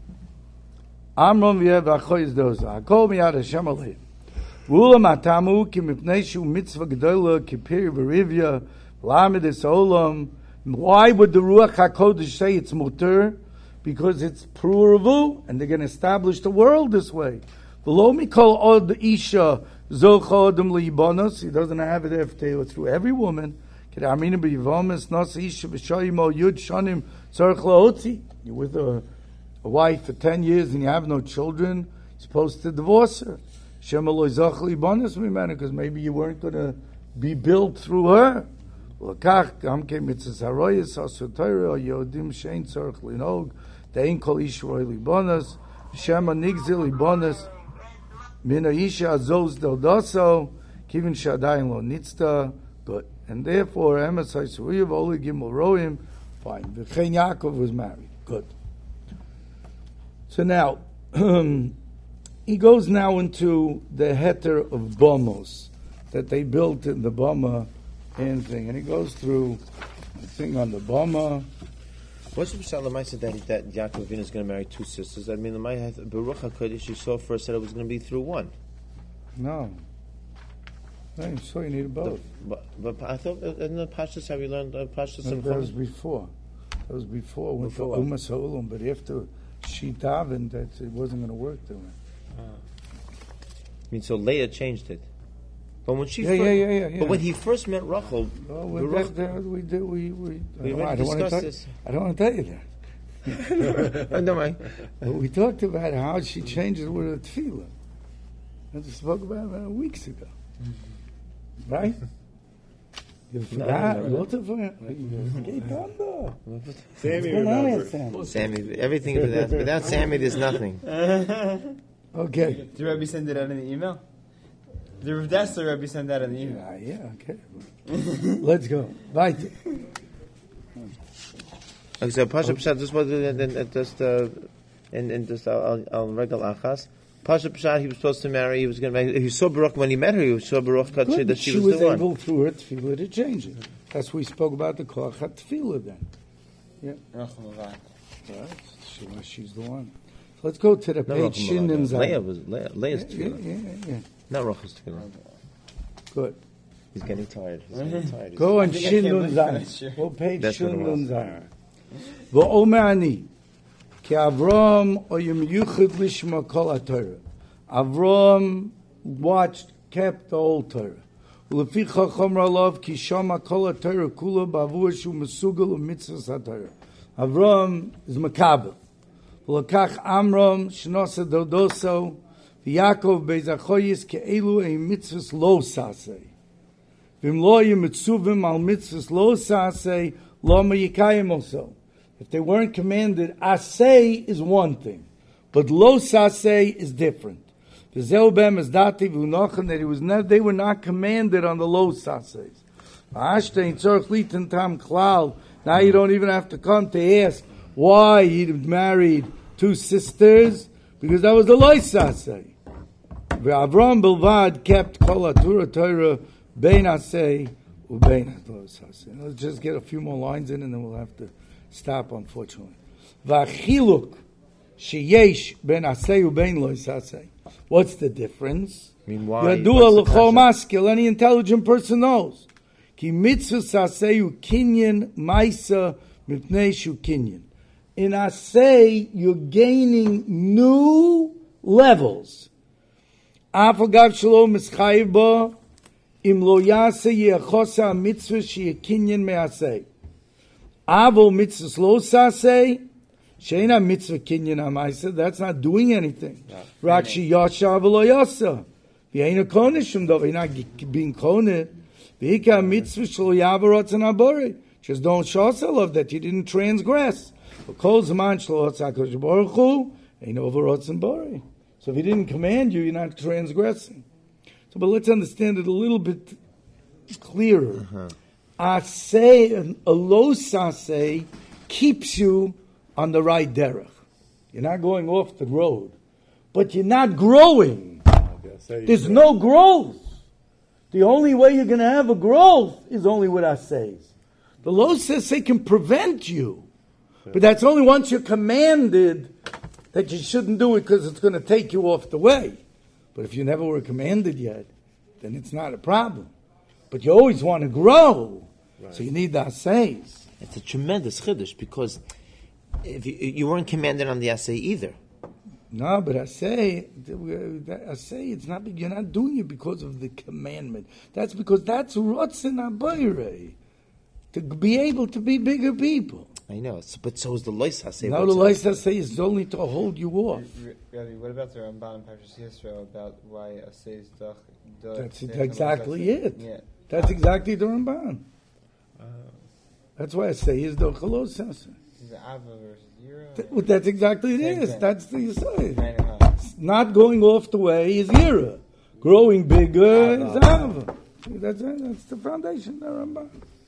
Amram v'yev v'achoyz doza. Hakol miyad Hashem aleim. V'ulam atamu ki mipnei shu mitzvah gedola ki piri v'rivya lamed es olam. Why would the Ruach HaKodesh say it's mutter? Because it's pru'ravu, and they're going to establish the world this way. V'lo mikol od isha zocha adam li'ibonos. He doesn't have it through every woman. You're with a wife for 10 years and you have no children, you're supposed to divorce her. Because maybe you weren't going to be built through her. L'kach gam ke mitzvahs haroyes asur Torah yodim shein tzorich linog de'ein kol ish roi libonas shema nigzil libonas min ha'isha azos del doso kivin shadayin lo nitzta. Good. And therefore, Emes HaYisrael only Gimel Roim, fine. V'chein Yaakov was married. Good. So now, he goes now into the heter of Bomos that they built in the Bama and thing. And he goes through the thing on the Bama. What's the Pshat Lamai said that Yaakov Avinu is going to marry two sisters? I mean, Lamai had Baruch HaKodesh, you saw first said it was going to be through one. No. No, so you need both. But I thought in the Pashtus, have you learned Pashtus? No, that was before. That was before. Went to Umas HaUlam, but after she davened, that it wasn't going to work to her. I mean, so Leah changed it. But when she yeah. But when he first met Rachel, well, we don't want to tell you that. No, we talked about how she changed it with her tefillah. I just spoke about it weeks ago. Right? You forgot? Sammy remembers. Sammy, everything without Sammy, there's nothing. Okay. Did Rabbi send it out in the email? That's the Rabbi sent that in the email. Yeah, okay. Let's go. Right. Okay, so Pasha Pshat, this was just I'll regal achas. Pasha Pshat, he was supposed to marry. He was going to marry. He saw Baruch when he met her. He saw Baruch Katshe that she was the one. She was able through her tefillah to change it. That's what we spoke about the koach tefillah then. Yeah. She's the one. So let's go to the page Shin and Zayin. Leah's tefillah. Yeah. Not Rachel's tefillah. Good. He's getting tired. Go on Shin and Zayin. Go page Shin and Zayin. V'omer ani. Ki Avram oyim yuchid lishma kol haTorah. Avram kept the whole Torah. Ulefi chacham ralav ki shama kol haTorah kula b'avur shu mesugal u'mitzvahs haTorah. Avram is makabel. V'lakach Amram shnosa dodoso v'Yakov bezachoyis ke'elu ein mitzvahs lo sasei. V'im lo yim mitzuvim al mitzvahs lo sasei lo ma yikayim also. If they weren't commanded, asay is one thing, but lo sasay is different. V'zeubem is dati v'unochan that they were not commanded on the lo sasays. V'ashtein tzorch litin tam klal. Now you don't even have to come to ask why he married two sisters, because that was the lo sasay. V'Avram Bilvad kept kol Torah bein asay ubein lo sasay. Let's just get a few more lines in, and then we'll have to stop, unfortunately. V'achiluk sheyesh ben asay ubein lo sasay. What's the difference? Yadua l'chol maskil. Any intelligent person knows. Ki mitzvah saseyu kinyan maisa mipnei shu kinyan. In asay, you're gaining new levels. Afagav shalom mischayiv ba im lo yaseh yechosa mitzvah sheyeh kinyan me'asay. Avo mitzvah lo saseh, sheina mitzvah kinyan ha'maisa, that's not doing anything. Rak sheyasha v'lo yasa. V'yeina koneh shum dov, you're not being koneh. V'hika mitzvah shlo yavarot and abore. Just don't show yourself that you didn't transgress. V'kol zman shlo hotza HaKadosh Baruch Hu, ein overot and bore. So if he didn't command you, you're not transgressing. So, but let's understand it a little bit clearer. Asay, a lo sasay, keeps you on the right derech. You're not going off the road, but you're not growing. There's no growth. The only way you're going to have a growth is only with asays. The lo sasay can prevent you, but that's only once you're commanded that you shouldn't do it because it's going to take you off the way. But if you never were commanded yet, then it's not a problem. But you always want to grow. Right. So you need the assays. It's a tremendous chiddush because if you weren't commanded on the assay either. No, but assay, it's not. You're not doing it because of the commandment. That's because that's rotzen abayre, to be able to be bigger people. I know, but so is the lois assay. No, the lois assay is only to hold you off. Rabbi, what about the Ramban in Parshas Yisrael about why assay is That's exactly it. Yeah. That's exactly the Ramban. That's why I say he's the chalos sasa. This is Ava versus Yira. That's exactly it Same is. thing. That's the Yisrael. Kind of how- Not going off the way is Yira. Growing bigger is Ava. That's the foundation there, Rambam.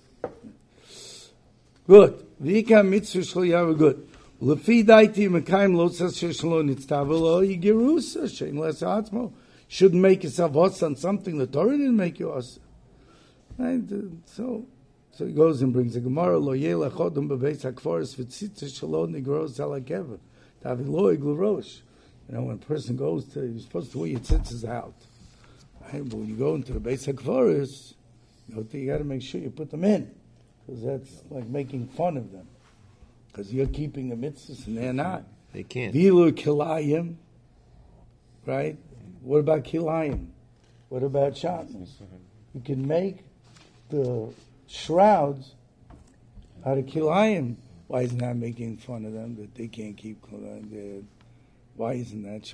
Good. V'ika mitzvah shlo yavu good. Lefi daiti mekayim lo tzas sheshlo nitztavelo yigirusa shein les atzmo. Shouldn't make yourself hos on something the Torah didn't make you hos. Right? So he goes and brings a Gemara lo yela chodom bebeis hakforis v'tzitza shelo nigros alakeva. Tavi lo iglurosh. You know, when a person goes to, you're supposed to wear your tzitzis out. Right? But when you go into the Beis HaKforos, you got to make sure you put them in. Because that's like making fun of them. Because you're keeping the mitzvahs and they're not. They can't. Vilu kilayim. Right? What about kilayim? What about shatnez? You can make the shrouds out of kilayim. Why isn't that making fun of them that they can't keep kilayim? Why isn't that?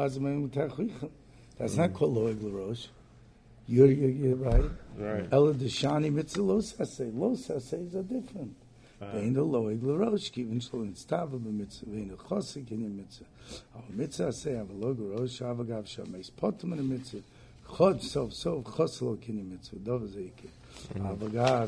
That's not called loeg l'rosh. You're right. Right. Ela deshani mitzvah lo saseh. Lo saseis are different. Vein the loeg l'rosh. Kivin shlo nitztava b'mitzvah. Vein the chosik in the mitzvah. Our mitzvah say have a loeg l'rosh. Avagav shameis potem in the mitzvah. Chod sof choslo kin the mitzvah. Dov zeike. Avagav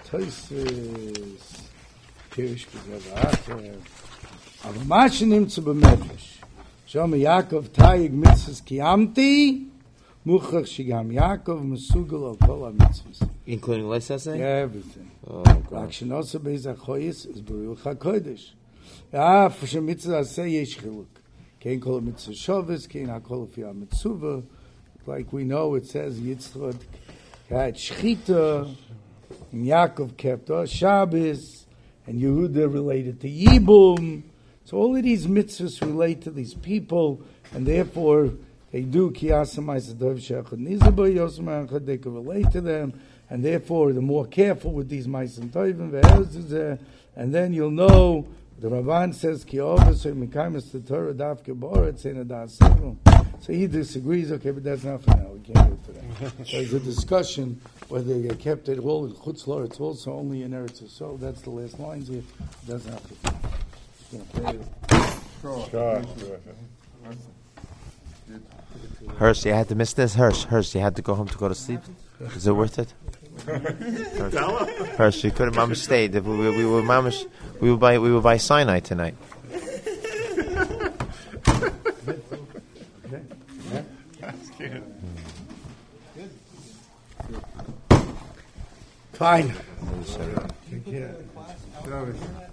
shatoisis. Pirish b'zavater. Avamashin nimtzu b'medrash. Shom Yaakov Tayig mitzvahs kiyamti, muchach shigam Yaakov mesugel al kol ha-mitzvahs. Including Leisase? Everything. Oh, Rak God. shenosa beis ha-choyis is beruch ha-kodesh. For shem mitzvah aseh yesh chiluk. Kein kol ha-mitzvah shovis, kein ha-kol fi ha-mitzvah. Like we know, it says Yitzchak had shchita, and Yaakov kept Shabbos, and Yehuda related to Yibum. So all of these mitzvahs relate to these people, and therefore they do kiyasamai sadov shechad nizabah yosamachad. They can relate to them, and therefore the more careful with these ma'asim tovim ve'erzeh, and then you'll know. The Ramban says ki'ovas mikaymis the Torah dafke ba'oretz ein adas sevu. So he disagrees. Okay, but that's not for now. We can't wait for that. There's a discussion whether they kept it all in Chutz La'aretz, also only in Eretz Yisrael. That's the last lines here. It doesn't have to. Sure. Hirsch, you had to miss this? Hirsch, you had to go home to go to sleep? Is it worth it? Hirsch, you couldn't mamish stayed. We were mamish. We were by Sinai tonight. Fine. Take care.